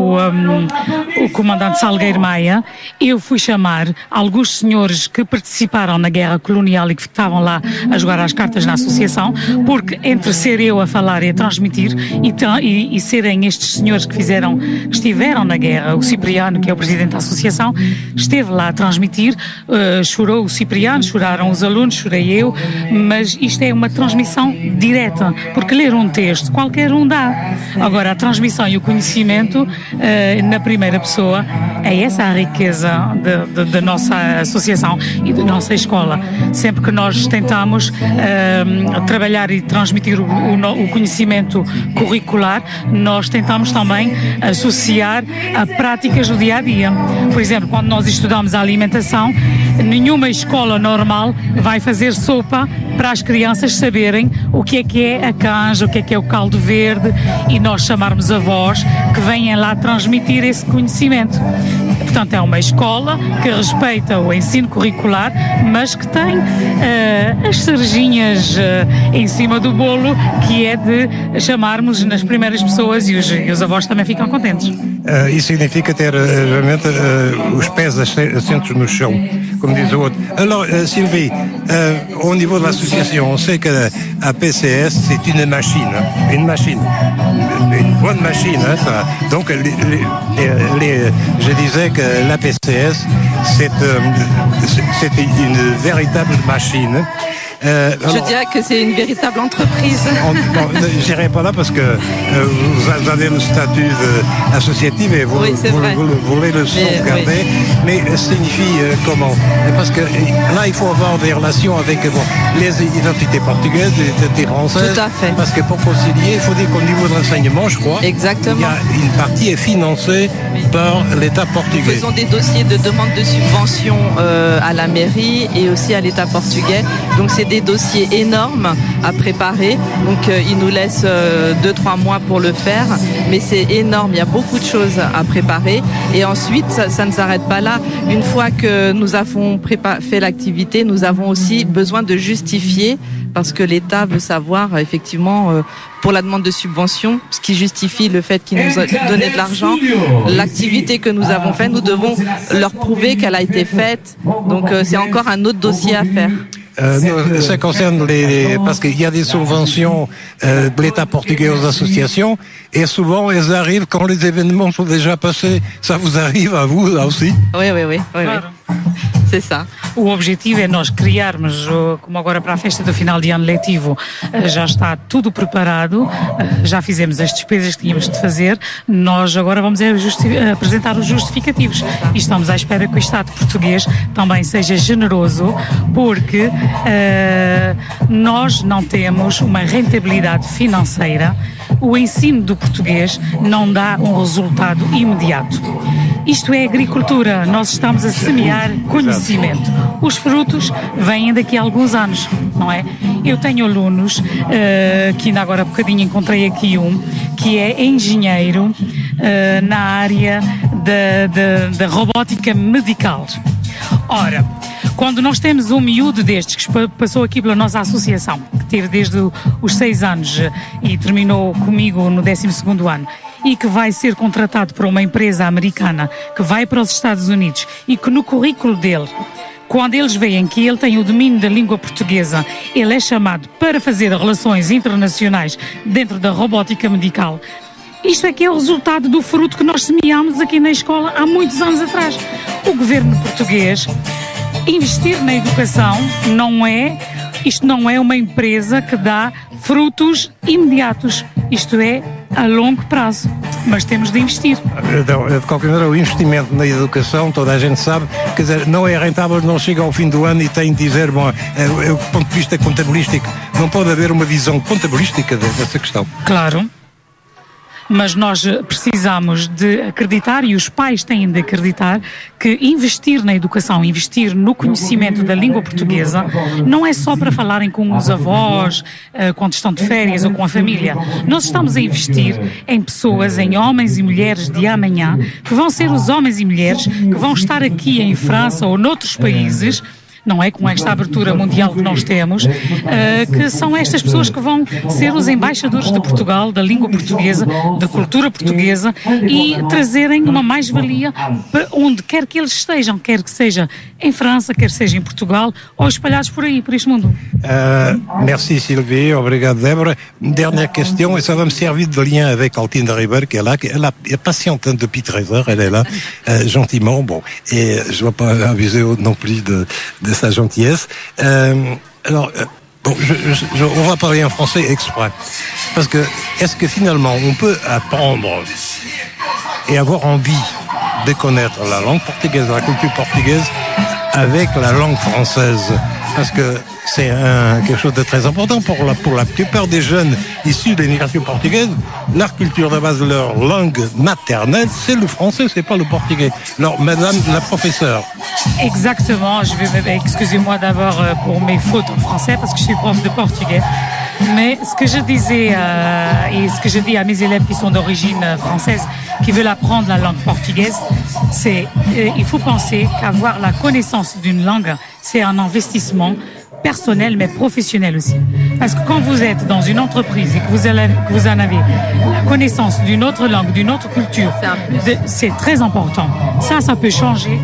o comandante Salgueiro Maia, eu fui chamar alguns senhores que participaram na guerra colonial e que estavam lá a jogar as cartas na associação, porque entre ser eu a falar e a transmitir e serem estes senhores que estiveram na guerra, o Cipriano, que é o presidente da associação, esteve lá a transmitir, chorou o Cipriano, choraram os alunos, chorei eu, mas isto é uma transmissão direta, porque ler um texto qualquer um dá. Agora, a transmissão e o conhecimento na primeira pessoa, é essa a riqueza da nossa associação e da nossa escola. Sempre que nós tentamos trabalhar e transmitir o conhecimento curricular, nós tentamos também associar a práticas do dia-a-dia. Por exemplo, quando nós estudamos a alimentação, nenhuma escola normal vai fazer sopa para as crianças saberem o que é a canja, o que é o caldo verde, e nós chamarmos avós que venham lá transmitir esse conhecimento. Portanto, é uma escola que respeita o ensino curricular, mas que tem as cerejinhas em cima do bolo, que é de chamarmos nas primeiras pessoas, e os avós também ficam contentes. Isso significa ter realmente os pés assentos no chão, como diz o outro. Alors, Sylvie, au niveau de l'association, on sait que la PCS, c'est une machine, une bonne machine. Hein, ça. Donc, je disais que la PCS, c'est une véritable machine. Je dirais que c'est une véritable entreprise. Je n'irai pas là parce que vous avez le statut associatif et vous voulez le sauvegarder. Oui. Mais signifie comment? Parce que là, il faut avoir des relations avec les identités portugaises, les identités françaises. Tout à fait. Parce que pour concilier, il faut dire qu'au niveau de l'enseignement, je crois, exactement, il y a une partie est financée par l'État portugais. Nous faisons des dossiers de demande de subvention à la mairie et aussi à l'État portugais. Donc c'est des dossiers énormes à préparer, donc il nous laisse 2-3 mois pour le faire, mais c'est énorme, il y a beaucoup de choses à préparer, et ensuite ça ne s'arrête pas là. Une fois que nous avons fait l'activité, nous avons aussi besoin de justifier, parce que l'État veut savoir effectivement pour la demande de subvention, ce qui justifie le fait qu'il nous a donné de l'argent, l'activité que nous avons faite, nous devons leur prouver qu'elle a été faite, donc c'est encore un autre dossier à faire. Ça concerne parce qu'il y a des subventions de l'État portugais aux associations, et souvent elles arrivent quand les événements sont déjà passés. Ça vous arrive à vous là aussi? Oui. Claro. C'est ça. O objetivo é nós criarmos, como agora para a festa do final de ano letivo, já está tudo preparado, já fizemos as despesas que tínhamos de fazer, nós agora vamos apresentar os justificativos e estamos à espera que o Estado português também seja generoso, porque nós não temos uma rentabilidade financeira, o ensino do português não dá um resultado imediato. Isto é agricultura, nós estamos a semear conhecimento. Os frutos vêm daqui a alguns anos, não é? Eu tenho alunos, que ainda agora há bocadinho encontrei aqui que é engenheiro na área da robótica medical. Ora, quando nós temos um miúdo destes que passou aqui pela nossa associação, que teve desde os 6 anos e terminou comigo no 12º ano, e que vai ser contratado por uma empresa americana, que vai para os Estados Unidos, e que no currículo dele, quando eles veem que ele tem o domínio da língua portuguesa, ele é chamado para fazer relações internacionais dentro da robótica medical. Isto é que é o resultado do fruto que nós semeámos aqui na escola há muitos anos atrás. O governo português, investir na educação isto não é uma empresa que dá frutos imediatos. Isto é a longo prazo. mas temos de investir. De qualquer maneira, o investimento na educação, toda a gente sabe, quer dizer, não é rentável, não chega ao fim do ano e tem de dizer, bom, do ponto de vista contabilístico, não pode haver uma visão contabilística dessa questão. Claro. Mas nós precisamos de acreditar, e os pais têm de acreditar, que investir na educação, investir no conhecimento da língua portuguesa, não é só para falarem com os avós, quando estão de férias ou com a família. Nós estamos a investir em pessoas, em homens e mulheres de amanhã, que vão ser os homens e mulheres que vão estar aqui em França ou noutros países, não é, com esta abertura mundial que nós temos, que são estas pessoas que vão ser os embaixadores de Portugal, da língua portuguesa, da cultura portuguesa, e trazerem uma mais-valia para onde quer que eles estejam, quer que seja em França, quer seja em Portugal, ou espalhados por aí, por este mundo. Merci Sylvie, obrigado Débora. Une dernière question, et ça va me servir de lien avec Altine Riber, qui est là, elle est patiente depuis 13 heures, elle est là, gentiment, bon, et je ne vais pas abuser non plus de sa gentillesse. Alors, bon, on va parler en français exprès. Parce que, est-ce que finalement, on peut apprendre et avoir envie de connaître la langue portugaise, la culture portugaise, avec la langue française? Parce que c'est quelque chose de très important pour la plupart des jeunes issus de l'immigration portugaise. Leur culture de base, leur langue maternelle, c'est le français, c'est pas le portugais. Alors, madame la professeure. Exactement, excusez-moi d'abord pour mes fautes en français, parce que je suis prof de portugais. Mais ce que je disais, et ce que je dis à mes élèves qui sont d'origine française, qui veulent apprendre la langue portugaise, c'est il faut penser qu'avoir la connaissance d'une langue, c'est un investissement personnel mais professionnel aussi. Parce que quand vous êtes dans une entreprise et que vous en avez la connaissance d'une autre langue, d'une autre culture, c'est très important. Ça peut changer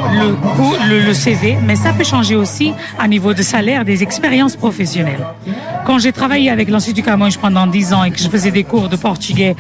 le CV, mais ça peut changer aussi à niveau de salaire, des expériences professionnelles. Quand j'ai travaillé avec l'Institut Camões pendant 10 ans et que je faisais des cours de portugais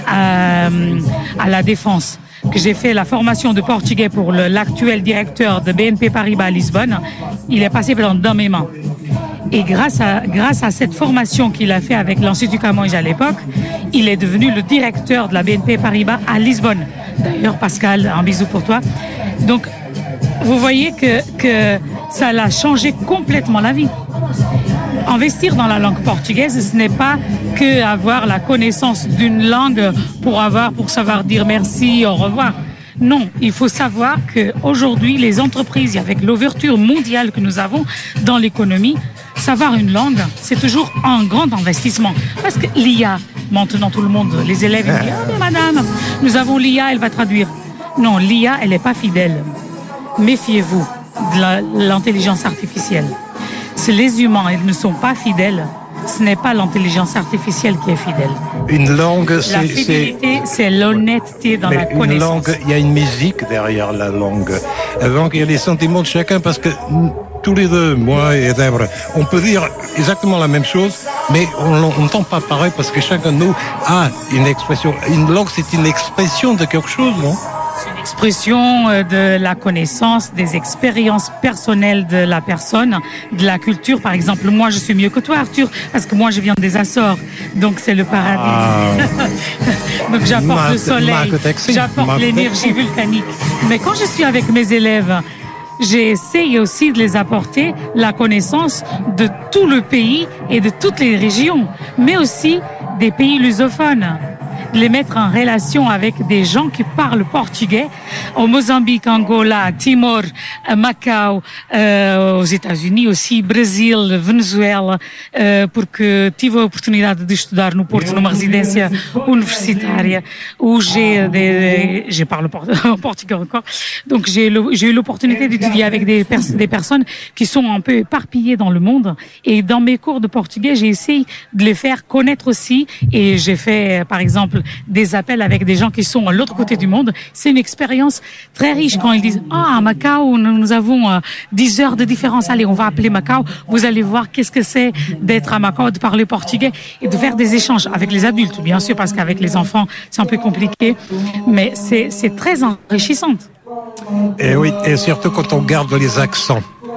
à la Défense, que j'ai fait la formation de portugais pour l'actuel directeur de BNP Paribas à Lisbonne, il est passé dans mes mains. Et grâce à cette formation qu'il a fait avec l'Institut Camões à l'époque, il est devenu le directeur de la BNP Paribas à Lisbonne. D'ailleurs, Pascal, un bisou pour toi. Donc, vous voyez que ça l'a changé complètement la vie. Investir dans la langue portugaise, ce n'est pas que avoir la connaissance d'une langue pour savoir dire merci, au revoir. Non, il faut savoir qu'aujourd'hui, les entreprises, avec l'ouverture mondiale que nous avons dans l'économie, savoir une langue, c'est toujours un grand investissement. Parce que l'IA, maintenant tout le monde, les élèves, ils disent « Ah, mais madame, nous avons l'IA, elle va traduire. » Non, l'IA, elle n'est pas fidèle. Méfiez-vous de l'intelligence artificielle. Si les humains ils ne sont pas fidèles, ce n'est pas l'intelligence artificielle qui est fidèle. Une langue, la fidélité, c'est l'honnêteté dans la connaissance. Une langue, il y a une musique derrière la langue. Donc il y a les sentiments de chacun, parce que tous les deux, moi et Dèbre, on peut dire exactement la même chose, mais on n'entend pas pareil, parce que chacun de nous a une expression. Une langue, c'est une expression de quelque chose, non? C'est une expression de la connaissance, des expériences personnelles de la personne, de la culture. Par exemple, moi, je suis mieux que toi, Arthur, parce que moi, je viens des Açores. Donc, c'est le paradis. Donc, j'apporte le soleil, j'apporte l'énergie volcanique. Mais quand je suis avec mes élèves, j'essaye aussi de les apporter la connaissance de tout le pays et de toutes les régions, mais aussi des pays lusophones. Les mettre en relation avec des gens qui parlent portugais au Mozambique, Angola, Timor, Macau, aux États-Unis aussi, Brasil, Venezuela, porque tive a oportunidade de estudar no Porto numa residência universitária où je parle portugais encore, donc j'ai eu l'opportunité d'étudier avec des personnes qui sont un peu éparpillées dans le monde, et dans mes cours de portugais, j'ai essayé de les faire connaître aussi, et j'ai fait par exemple des appels avec des gens qui sont à l'autre côté du monde. C'est une expérience très riche quand ils disent « Ah, à Macao, nous avons 10 heures de différence. Allez, on va appeler Macao. Vous allez voir qu'est-ce que c'est d'être à Macao, de parler portugais et de faire des échanges avec les adultes, bien sûr, parce qu'avec les enfants, c'est un peu compliqué. Mais c'est très enrichissant. Et oui, et surtout quand on garde les accents.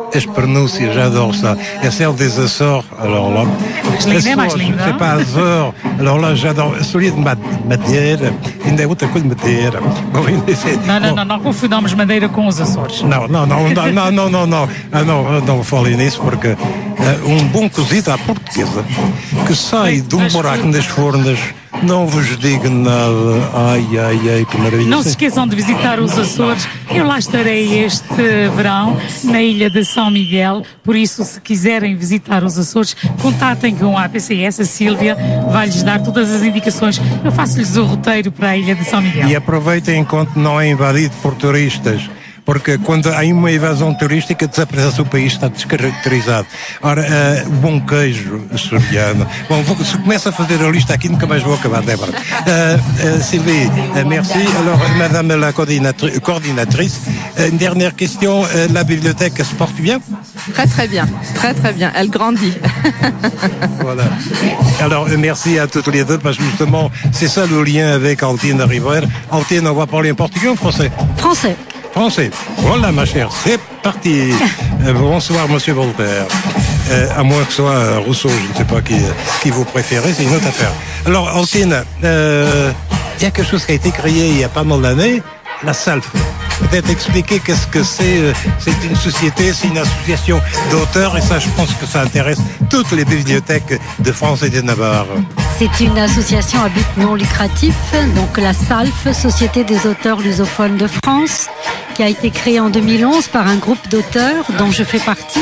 pronúncia, j'adore ça. Et celle des Açores, alors là. C'est pas Açores, alors là, j'adore. Celui de Madeira, ainda é outra coisa de Madeira. Não confundamos Madeira com os Açores. Não. Ah, não falem nisso, porque bom cozido à portuguesa, que sai de buraco nas fornas, não vos digo nada. Ai, que maravilha. Não se esqueçam de visitar os Açores. Eu lá estarei este verão na ilha de São Miguel. Por isso, se quiserem visitar os Açores, contatem com a APCS. A Sílvia vai-lhes dar todas as indicações. Eu faço-lhes o roteiro para a ilha de São Miguel. E aproveitem enquanto não é invadido por turistas. Porque quando há uma invasão turística, desaparece o país, está descaracterizado. Ora, bom queijo açoriano. Bom, se começa a fazer a lista aqui, nunca mais vou acabar, Débora. Sylvie, merci. Alors, Madame la coordinatrice, une dernière question. La bibliothèque se porte bien? Très bien. Elle grandit. Voilà. Alors, merci à toutes les deux, parce que justement, c'est ça le lien avec Altine River. Altine, on va parler en portugais ou en français? Français. Voilà, ma chère, c'est parti. Bonsoir, Monsieur Voltaire. À moins que ce soit Rousseau, je ne sais pas qui vous préférez, c'est une autre affaire. Alors, Altine, il y a quelque chose qui a été créé il y a pas mal d'années, la SALF. Peut-être expliquer qu'est-ce que c'est. C'est une société, c'est une association d'auteurs, et ça, je pense que ça intéresse toutes les bibliothèques de France et de Navarre. C'est une association à but non lucratif, donc la SALF, Société des auteurs lusophones de France, qui a été créée en 2011 par un groupe d'auteurs dont je fais partie.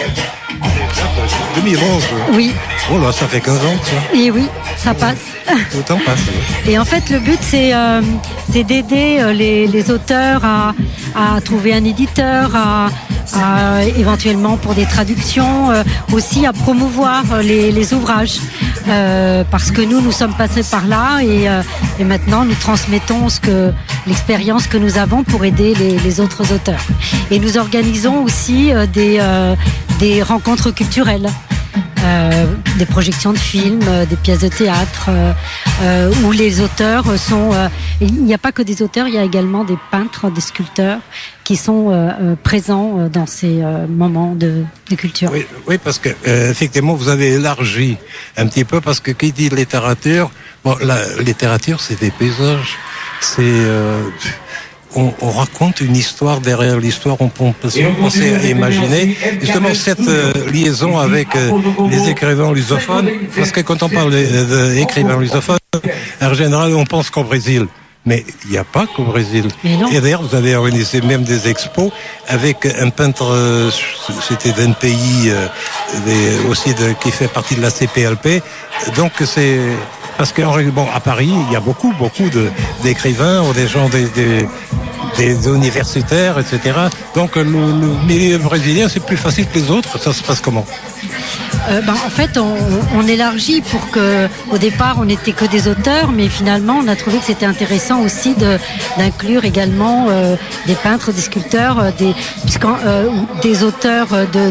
2011? Oui. Oh là, ça fait 15 ans, ça. Et oui, ça passe. Le temps passe. Et en fait, le but, c'est d'aider les auteurs à trouver un éditeur, éventuellement pour des traductions, aussi à promouvoir les ouvrages. Parce que nous sommes passés par là et maintenant nous transmettons l'expérience que nous avons pour aider les autres auteurs. Et nous organisons aussi des rencontres culturelles. Des projections de films, des pièces de théâtre, où les auteurs sont... il n'y a pas que des auteurs, il y a également des peintres, des sculpteurs qui sont présents dans ces moments de culture. Oui, parce que effectivement, vous avez élargi un petit peu, parce que qui dit littérature, la littérature, c'est des paysages, c'est... On raconte une histoire derrière l'histoire, on peut penser à imaginer justement cette liaison avec les écrivains lusophones, parce que quand on parle d'écrivains lusophones, en général on pense qu'au Brésil. Mais il n'y a pas qu'au Brésil. Et d'ailleurs, vous avez organisé même des expos avec un peintre, c'était d'un pays aussi qui fait partie de la CPLP. Donc c'est... Parce que à Paris, il y a beaucoup d'écrivains ou des gens des universitaires, etc. Donc le milieu brésilien, c'est plus facile que les autres. Ça se passe comment? En fait, on élargit pour que, au départ, on n'était que des auteurs, mais finalement, on a trouvé que c'était intéressant aussi d'inclure également des peintres, des sculpteurs, des auteurs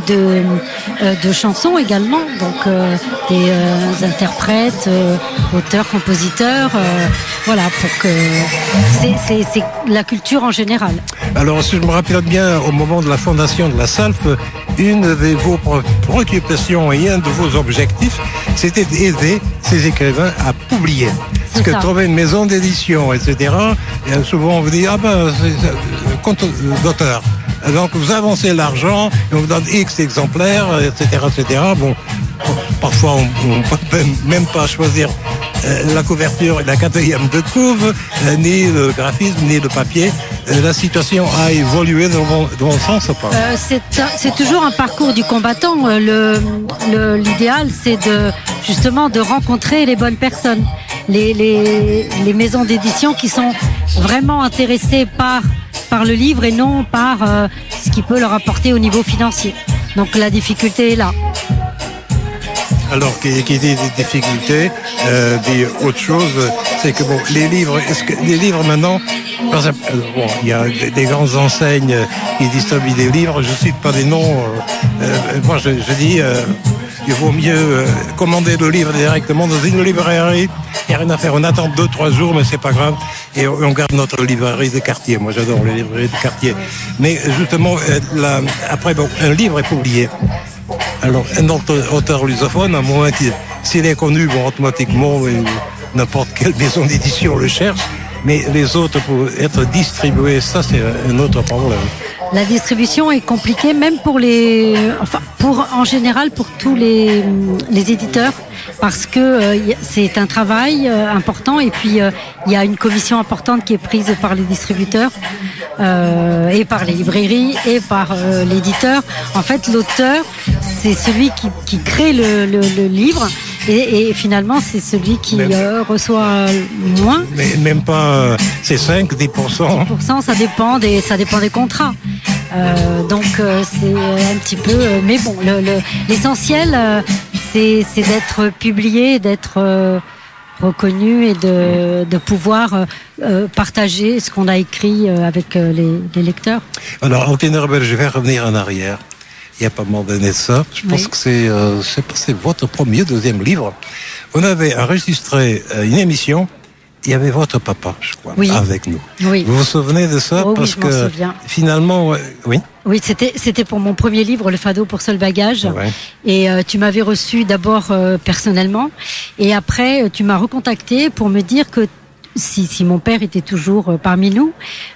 de chansons également, donc des interprètes, auteurs, compositeurs, voilà, pour que c'est la culture en général. Alors, si je me rappelle bien, au moment de la fondation de la SALF, une de vos préoccupations et un de vos objectifs, c'était d'aider ces écrivains à publier. Parce que trouver une maison d'édition, etc., et souvent on vous dit, c'est compte d'auteur. Donc vous avancez l'argent, et on vous donne X exemplaires, etc. Bon, parfois on ne peut même pas choisir la couverture et la quatrième de couve, ni le graphisme, ni le papier. La situation a évolué dans le sens ou pas? C'est toujours un parcours du combattant. L'idéal, c'est justement de rencontrer les bonnes personnes, les maisons d'édition qui sont vraiment intéressées par le livre et non par ce qui peut leur apporter au niveau financier. Donc la difficulté est là. Alors, qui dit des difficultés, dit autre chose, c'est que les livres maintenant, par exemple, il y a des grandes enseignes qui distribuent des livres, je ne cite pas des noms, moi je dis, il vaut mieux commander le livre directement dans une librairie, il n'y a rien à faire, on attend 2-3 jours, mais c'est pas grave, et on garde notre librairie de quartier. Moi, j'adore les librairies de quartier. Mais justement, après, un livre est publié. Alors, un auteur lusophone, à moins s'il est connu, automatiquement, n'importe quelle maison d'édition le cherche. Mais les autres, pour être distribués, ça, c'est un autre problème. La distribution est compliquée, même en général pour tous les éditeurs, parce que c'est un travail important, et puis il y a une commission importante qui est prise par les distributeurs et par les librairies et par l'éditeur. En fait, l'auteur, c'est celui qui crée le livre. Et finalement, c'est celui qui reçoit moins. Mais même pas, c'est 5-10%. 10%, ça dépend des contrats. Donc c'est un petit peu. Mais bon, l'essentiel, c'est d'être publié, d'être reconnu et de pouvoir partager ce qu'on a écrit avec les lecteurs. Alors, Altenerberg, je vais revenir en arrière. Il y a pas mal d'années de ça. Je pense que c'est votre premier, deuxième livre. On avait enregistré une émission. Il y avait votre papa, je crois, avec nous. Oui. Vous vous souvenez de ça? Parce je m'en que souviens. Finalement, oui. Oui, c'était pour mon premier livre, Le Fado pour seul bagage. Ouais. Et tu m'avais reçu d'abord personnellement, et après tu m'as recontacté pour me dire que si mon père était toujours parmi nous,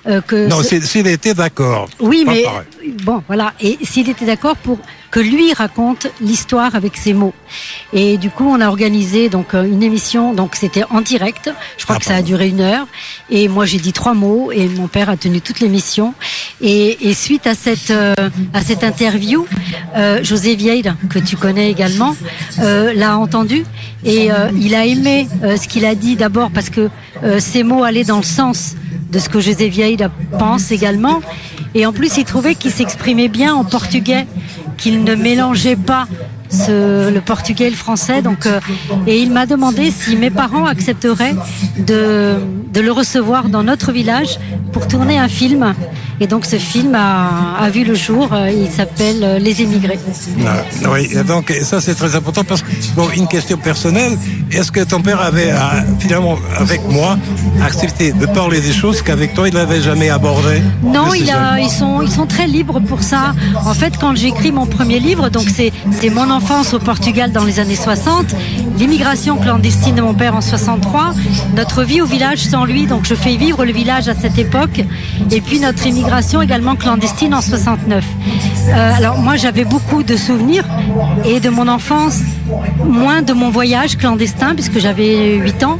s'il était d'accord. Oui, mais pareil. Bon, voilà. Et s'il était d'accord pour que lui raconte l'histoire avec ses mots. Et du coup, on a organisé donc une émission. Donc c'était en direct. Je crois que ça a duré 1 heure. Et moi, j'ai dit 3 mots. Et mon père a tenu toute l'émission. Et suite à cette interview, José Vieille, que tu connais également, l'a entendu. Et il a aimé ce qu'il a dit d'abord parce que ces mots allaient dans le sens de ce que José Vieille pense également. Et en plus, il trouvait qu'il s'exprimait bien en portugais, qu'il ne mélangeait pas le portugais et le français. Donc, et il m'a demandé si mes parents accepteraient de le recevoir dans notre village pour tourner un film. Et donc ce film a vu le jour, il s'appelle Les Émigrés. Oui, donc ça c'est très important parce que, une question personnelle, est-ce que ton père avait finalement, avec moi, accepté de parler des choses qu'avec toi il n'avait jamais abordées? Non, ils sont très libres pour ça. En fait, quand j'écris mon premier livre, donc c'est mon enfance au Portugal dans les années 60, l'immigration clandestine de mon père en 63, notre vie au village sans lui, donc je fais vivre le village à cette époque, et puis notre immigration également clandestine en 69. Alors moi j'avais beaucoup de souvenirs et de mon enfance, moins de mon voyage clandestin puisque j'avais 8 ans,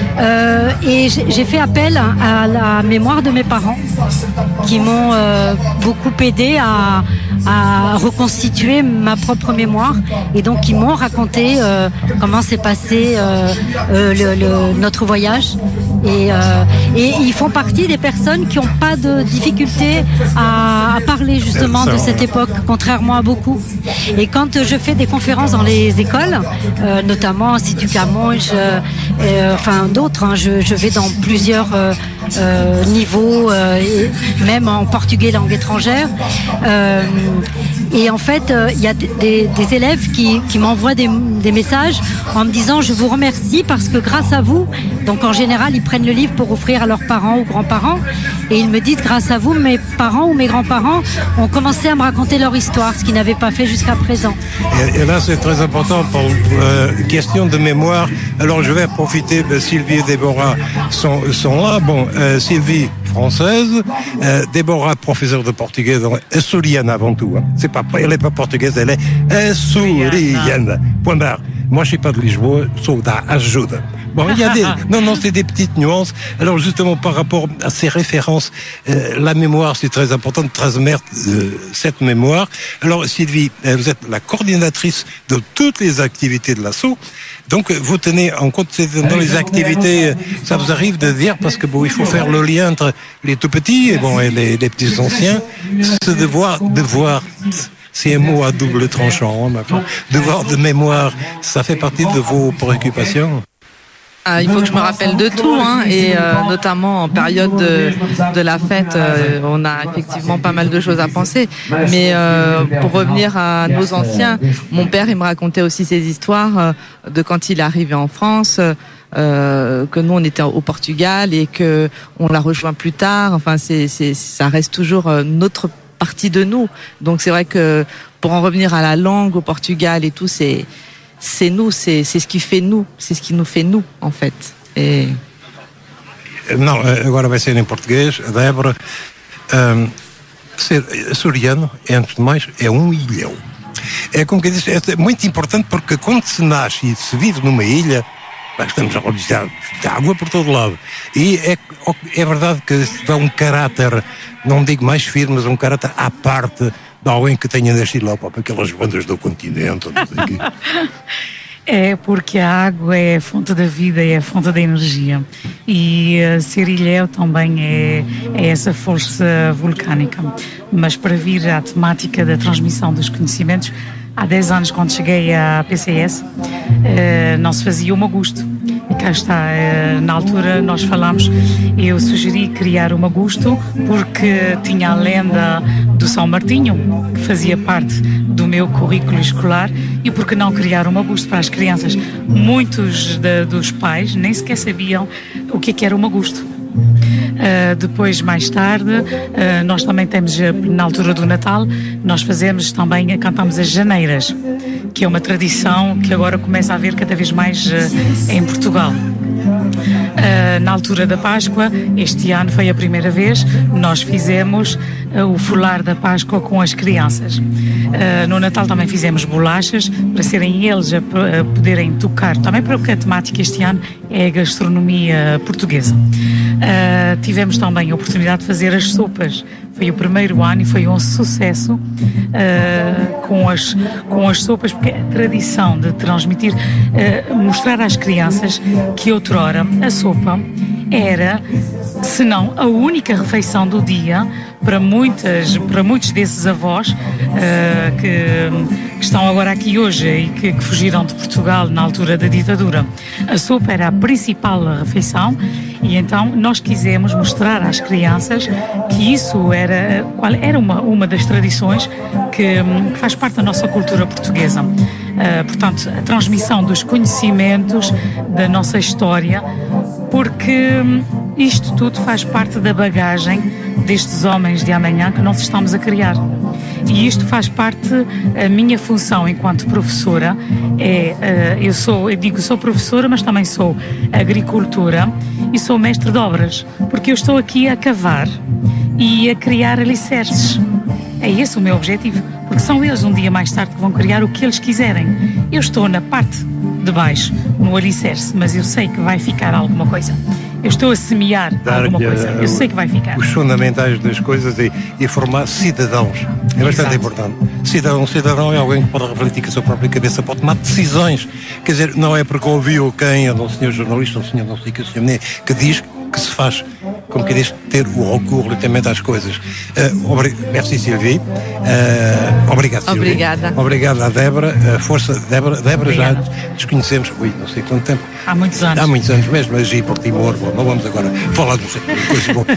et j'ai fait appel à la mémoire de mes parents qui m'ont beaucoup aidé à reconstituer ma propre mémoire, et donc ils m'ont raconté comment s'est passé notre voyage, et ils font partie des personnes qui n'ont pas de difficulté à parler justement de cette époque, contrairement à beaucoup. Et quand je fais des conférences dans les écoles, notamment Institut Camões, enfin d'autres, je vais dans plusieurs niveaux, même en portugais langue étrangère. Et en fait, il y a des élèves qui m'envoient des messages en me disant je vous remercie parce que grâce à vous, donc en général ils prennent le livre pour offrir à leurs parents ou grands-parents, et ils me disent grâce à vous, mes parents ou mes grands-parents ont commencé à me raconter leur histoire, ce qu'ils n'avaient pas fait jusqu'à présent. Et là c'est très important pour question de mémoire. Alors je vais profiter de Sylvie et Déborah sont là. Bon, Sylvie française, Déborah professeure de portugais, donc açorienne avant tout. Hein. Elle n'est pas portugaise, elle est açorienne. Point barre. Moi je suis pas de Lisboa, sou da Ajuda. Bon, il y a c'est des petites nuances. Alors justement par rapport à ces références, la mémoire c'est très important de transmettre cette mémoire. Alors Sylvie, vous êtes la coordinatrice de toutes les activités de l'asso. Donc vous tenez en compte dans les activités, ça vous arrive de dire, parce que il faut faire le lien entre les tout petits et les petits anciens, ce devoir, c'est un mot à double tranchant, devoir de mémoire, ça fait partie de vos préoccupations? Il faut que je me rappelle de tout, et notamment en période de la fête, on a effectivement pas mal de choses à penser. Mais pour revenir à nos anciens, mon père, il me racontait aussi ses histoires de quand il est arrivé en France. que nous on était au Portugal et que on l'a rejoint plus tard. Enfin, ça reste toujours notre partie de nous. Donc c'est vrai que pour en revenir à la langue au Portugal et tout, c'est nous, c'est ce qui fait nous, c'est ce qui nous fait nous en fait. Et... Não, agora vai ser em português. A Débora, ser açoriano, antes de mais, é ilhão. É como que diz, é muito importante porque quando se nasce e se vive numa ilha, estamos a rodear de água por todo lado. E é verdade que se dá um caráter, não digo mais firme, mas um caráter à parte de alguém que tenha nascido lá para aquelas bandas do continente. Não sei quê. É porque a água é a fonte da vida, é a fonte da energia. E ser ilhéu também é essa força vulcânica. Mas para vir à temática da transmissão dos conhecimentos, há 10 anos, quando cheguei à PCS, não se fazia o Magusto. E cá está, na altura nós falámos, eu sugeri criar o Magusto porque tinha a lenda do São Martinho, que fazia parte do meu currículo escolar, e por que não criar o Magusto para as crianças? Muitos dos pais nem sequer sabiam o que era o Magusto. Depois, mais tarde, nós também temos, na altura do Natal, nós cantamos as janeiras, que é uma tradição que agora começa a haver cada vez mais em Portugal. Na altura da Páscoa, este ano foi a primeira vez, nós fizemos o folar da Páscoa com as crianças. No Natal também fizemos bolachas, para serem eles a poderem tocar, também porque a temática este ano é a gastronomia portuguesa. Tivemos também a oportunidade de fazer as sopas. Foi o primeiro ano e foi um sucesso com as sopas, porque a tradição de transmitir, mostrar às crianças que outrora a sopa era, se não a única refeição do dia para muitos desses avós que estão agora aqui hoje e que fugiram de Portugal na altura da ditadura. A sopa era a principal refeição e então nós quisemos mostrar às crianças que isso era uma das tradições que faz parte da nossa cultura portuguesa. Portanto, a transmissão dos conhecimentos da nossa história, porque isto tudo faz parte da bagagem destes homens de amanhã que nós estamos a criar. E isto faz parte, a minha função enquanto professora eu sou professora, mas também sou agricultora e sou mestre de obras, porque eu estou aqui a cavar e a criar alicerces. É esse o meu objetivo, porque são eles um dia mais tarde que vão criar o que eles quiserem. Eu estou na parte de baixo, no alicerce, mas eu sei que vai ficar alguma coisa. Eu estou a semear alguma coisa. Eu sei que vai ficar. Os fundamentais das coisas e formar cidadãos. É bastante importante. Cidadão é alguém que pode refletir com a sua própria cabeça, pode tomar decisões. Quer dizer, não é porque ouviu quem, um senhor jornalista, um senhor não sei que, que diz que se faz, como que diz, ter o recurso relativamente às coisas. Merci, Sylvie. Obrigado, Sylvie. Obrigada. Obrigado à Débora. Força, Débora, já desconhecemos, não sei quanto tempo. Há muitos anos. Há muitos anos mesmo, mas ir por Timor, não vamos agora falar de coisas boas.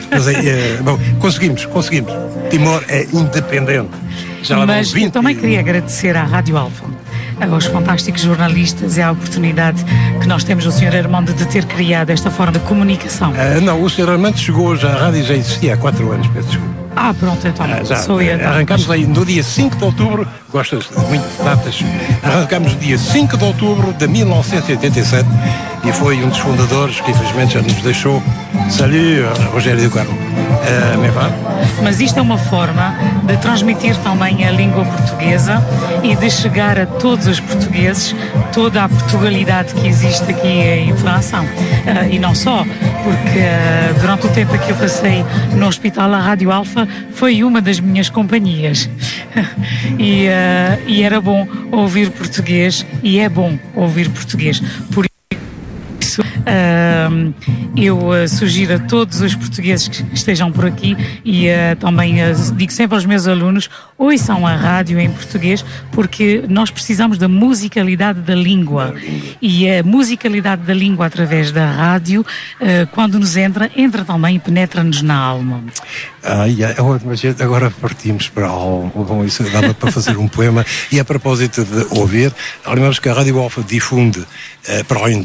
Mas conseguimos. Timor é independente. Mas eu também queria agradecer à Rádio Alfa, aos fantásticos jornalistas e à oportunidade que nós temos, o Sr. Armando, de ter criado esta forma de comunicação. Não, o Sr. Armando chegou já, a rádio já existia há 4 anos, peço desculpa. Pronto, então. Arrancámos aí no dia 5 de outubro, gostas muito de datas, arrancámos no dia 5 de outubro de 1987 e foi um dos fundadores que infelizmente já nos deixou. Salut, Rogério do Carmo. Mas isto é uma forma de transmitir também a língua portuguesa e de chegar a todos os portugueses, toda a Portugalidade que existe aqui em França. E não só, porque durante o tempo que eu passei no hospital, a Rádio Alfa foi uma das minhas companhias. E era bom ouvir português, e é bom ouvir português. Por isso, eu sugiro a todos os portugueses que estejam por aqui e também digo sempre aos meus alunos, ouçam a rádio em português, porque nós precisamos da musicalidade da língua e a musicalidade da língua através da rádio, quando nos entra também e penetra-nos na alma. Mas agora partimos para algo. Bom, isso dava para fazer um poema. E a propósito de ouvir, lembramos que a Rádio Alfa difunde, para além de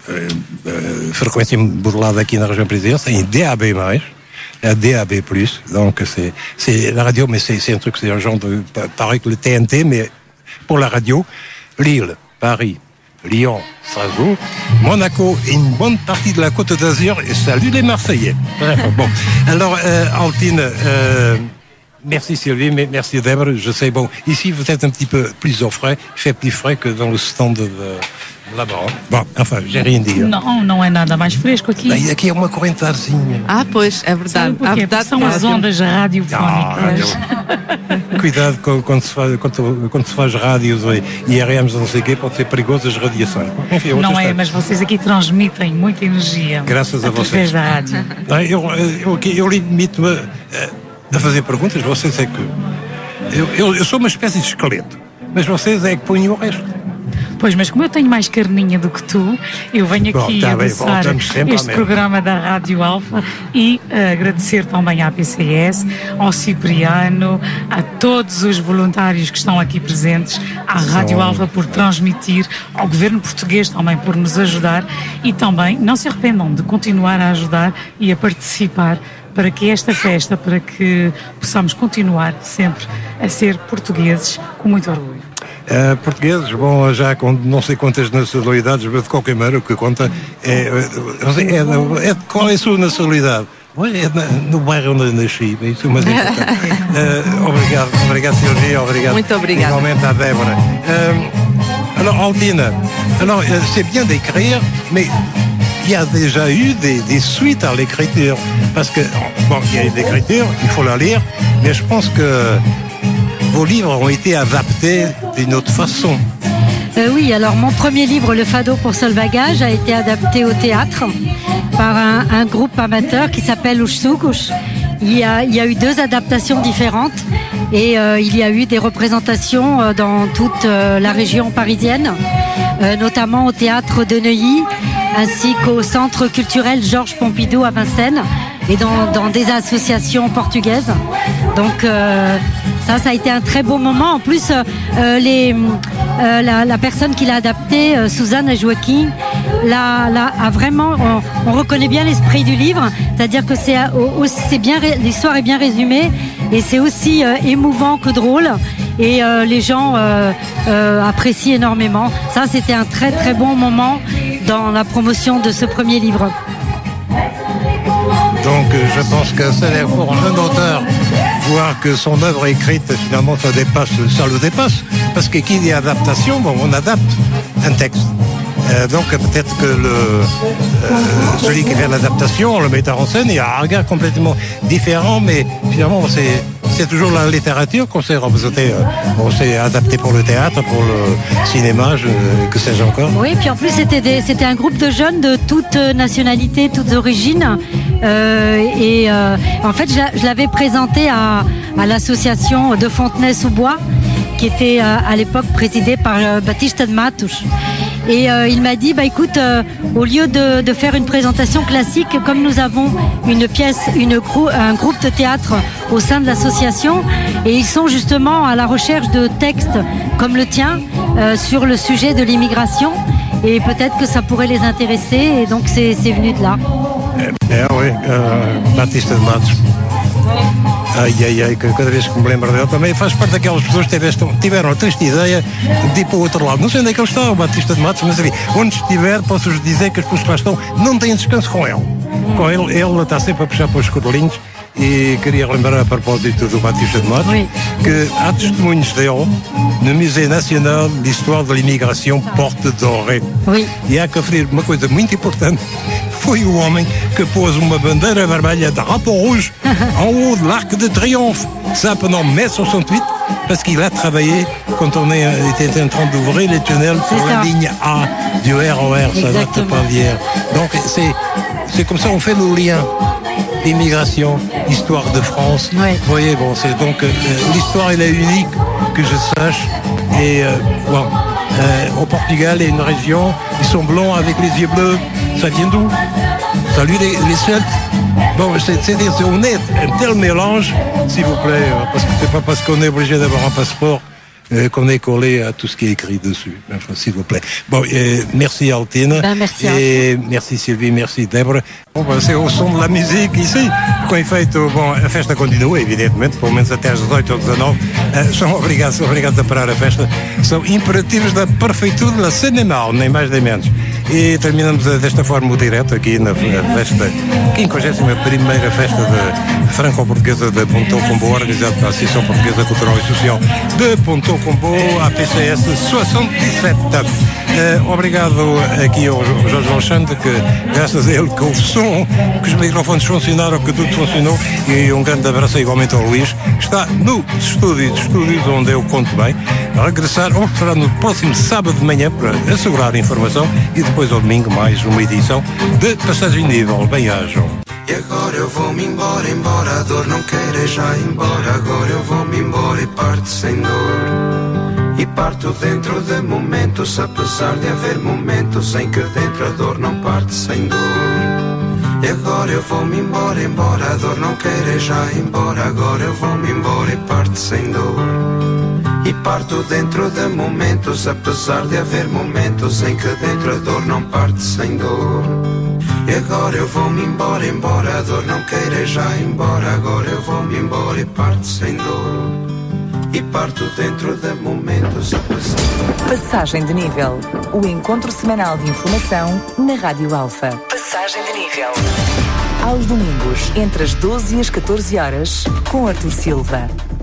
frequência modulada aqui na região parisiense, em DAB+, a DAB+, donc c'est la radio, mais c'est un truc, c'est un genre de, pareil que le TNT, mais pour la radio, Lille, Paris, Lyon, Strasbourg, Monaco et une bonne partie de la Côte d'Azur, et salut les Marseillais. Bref, bon. Alors, Altine, merci Sylvie, mais merci Dèbre, je sais, bon, ici vous êtes un petit peu plus au frais, il fait plus frais que dans le stand de là-bas. Bom, enfin, j'ai rien dit. Não é nada mais fresco aqui. Bem, aqui é uma corrente de arzinha. Ah, pois, é verdade. Sabe porquê? Porque são as ondas radiofónicas. Cuidado quando se faz rádios e RMs não sei o quê, pode ser perigoso as radiações. Enfim, não é, mas vocês aqui transmitem muita energia. Graças a vocês. Através da rádio. Eu limito-me a fazer perguntas, vocês é que... Eu sou uma espécie de esqueleto, mas vocês é que põem o resto. Pois, mas como eu tenho mais carninha do que tu, eu venho aqui abraçar este programa da Rádio Alfa e agradecer também à PCS, ao Cipriano, a todos os voluntários que estão aqui presentes, à Rádio Alfa por transmitir, ao Governo Português também por nos ajudar e também não se arrependam de continuar a ajudar e a participar para que esta festa, para que possamos continuar sempre a ser portugueses com muito orgulho. Portugueses, bom, já com não sei quantas nacionalidades, mas de qualquer maneira o que conta qual é a sua nacionalidade? É no bairro onde nasci, isso é mais importante. Obrigado Sylvie, obrigado. Muito obrigado. Igualmente à Débora. Alors Altine, c'est bien d'écrire, mais il y a déjà eu des suites à l'écriture, parce que bon, il y a eu l'écriture, il faut la lire, mais je pense que vos livres ont été adaptés d'une autre façon. Oui, alors mon premier livre, Le Fado pour seul bagage, a été adapté au théâtre par un groupe amateur qui s'appelle Ushsukush. Il y a eu 2 adaptations différentes et il y a eu des représentations dans toute la région parisienne, notamment au théâtre de Neuilly ainsi qu'au centre culturel Georges Pompidou à Vincennes et dans des associations portugaises. Donc ça a été un très beau moment. En plus, la personne qui l'a adapté, Suzanne Joaquin, a vraiment, on reconnaît bien l'esprit du livre, c'est-à-dire que c'est bien, l'histoire est bien résumée et c'est aussi émouvant que drôle. Et les gens apprécient énormément. Ça, c'était un très très bon moment dans la promotion de ce premier livre. Donc je pense que c'est pour un auteur voir que son œuvre écrite finalement ça le dépasse, parce que qui dit adaptation, bon, on adapte un texte. Donc peut-être que celui qui fait l'adaptation, le metteur en scène, il a un regard complètement différent, mais finalement c'est toujours la littérature qu'on s'est représenté, on s'est adapté pour le théâtre, pour le cinéma, que sais-je encore. Oui, puis en plus c'était un groupe de jeunes de toutes nationalités, toutes origines. En fait, je l'avais présenté à l'association de Fontenay-sous-Bois, qui était à l'époque présidée par Baptiste de Matos. Et il m'a dit, écoute, au lieu de faire une présentation classique, comme nous avons un groupe de théâtre au sein de l'association, et ils sont justement à la recherche de textes comme le tien sur le sujet de l'immigration, et peut-être que ça pourrait les intéresser, et donc c'est venu de là. Oui, Baptiste de Matos. Ai, cada vez que me lembro dele, também faz parte daquelas pessoas que tiveram a triste ideia de ir para o outro lado. Não sei onde é que ele está, o Batista de Matos, mas enfim, onde estiver, posso-vos dizer que as pessoas que lá estão não têm descanso com ele. Com ele está sempre a puxar para os cordelinhos. E queria lembrar a propósito do Batista de Matos que há testemunhos dele no Musée National d'Histoire de l'Immigration Porte Dorée. E há que referir uma coisa muito importante. Foi o homem que pôs uma bandeira vermelha de drapeau rouge en haut de l'Arc de Triomphe. Ça pendant mai 68, parce qu'il a travaillé quand on était en train d'ouvrir les tunnels pour la ligne A du RER, ça date pas d'hier. Donc c'est comme ça on fait le lien. Immigration, histoire de France. Vous voyez, bon, c'est donc l'histoire elle est unique que je sache. Et au Portugal, il y a une région, ils sont blonds avec les yeux bleus. Ça vient d'où? Salut les Celtes. Bon, c'est-à-dire, on est un tel mélange, s'il vous plaît, parce que c'est pas parce qu'on est obligé d'avoir un passeport qu'on est collé à tout ce qui est écrit dessus, enfin, s'il vous plaît. Bon, merci Altine. Merci merci Sylvie, merci Débora. Bom, c'est au som de la musique ici. Com efeito, bom, a festa continua, evidentemente, pelo menos até às 18 ou 19. São obrigados a parar a festa. São imperativos da prefeitura da Senemal, nem mais nem menos. E terminamos desta forma o direto aqui na festa, 51ª festa franco-portuguesa de Pontão Combo, organizada pela Associação Portuguesa Cultural e Social de Pontão Combo, APCS 77. Obrigado aqui ao Jorge Alexandre, que graças a ele que houve som, que os microfones funcionaram, que tudo funcionou, e um grande abraço igualmente ao Luís, que está no estúdios onde eu conto bem. Regressar, vamos esperar no próximo sábado de manhã para assegurar a informação, e depois ao domingo mais uma edição de Passagem de Nível. Bem-ajam. E agora eu vou-me embora, a dor não quer já ir embora. Agora eu vou-me embora e parto sem dor. E parto dentro de momentos, apesar de haver momentos em que dentro a dor não parte sem dor. E agora eu vou-me embora, a dor não quer já ir embora. Agora eu vou-me embora e parto sem dor. E parto dentro de momentos, apesar de haver momentos em que dentro a dor não parte sem dor. E agora eu vou-me embora, a dor não quer já ir embora. Agora eu vou-me embora e parto sem dor. E parto dentro de momentos, apesar... Passagem de Nível, o encontro semanal de informação na Rádio Alfa. Passagem de Nível. Aos domingos, entre as 12 e as 14 horas, com Artur Silva.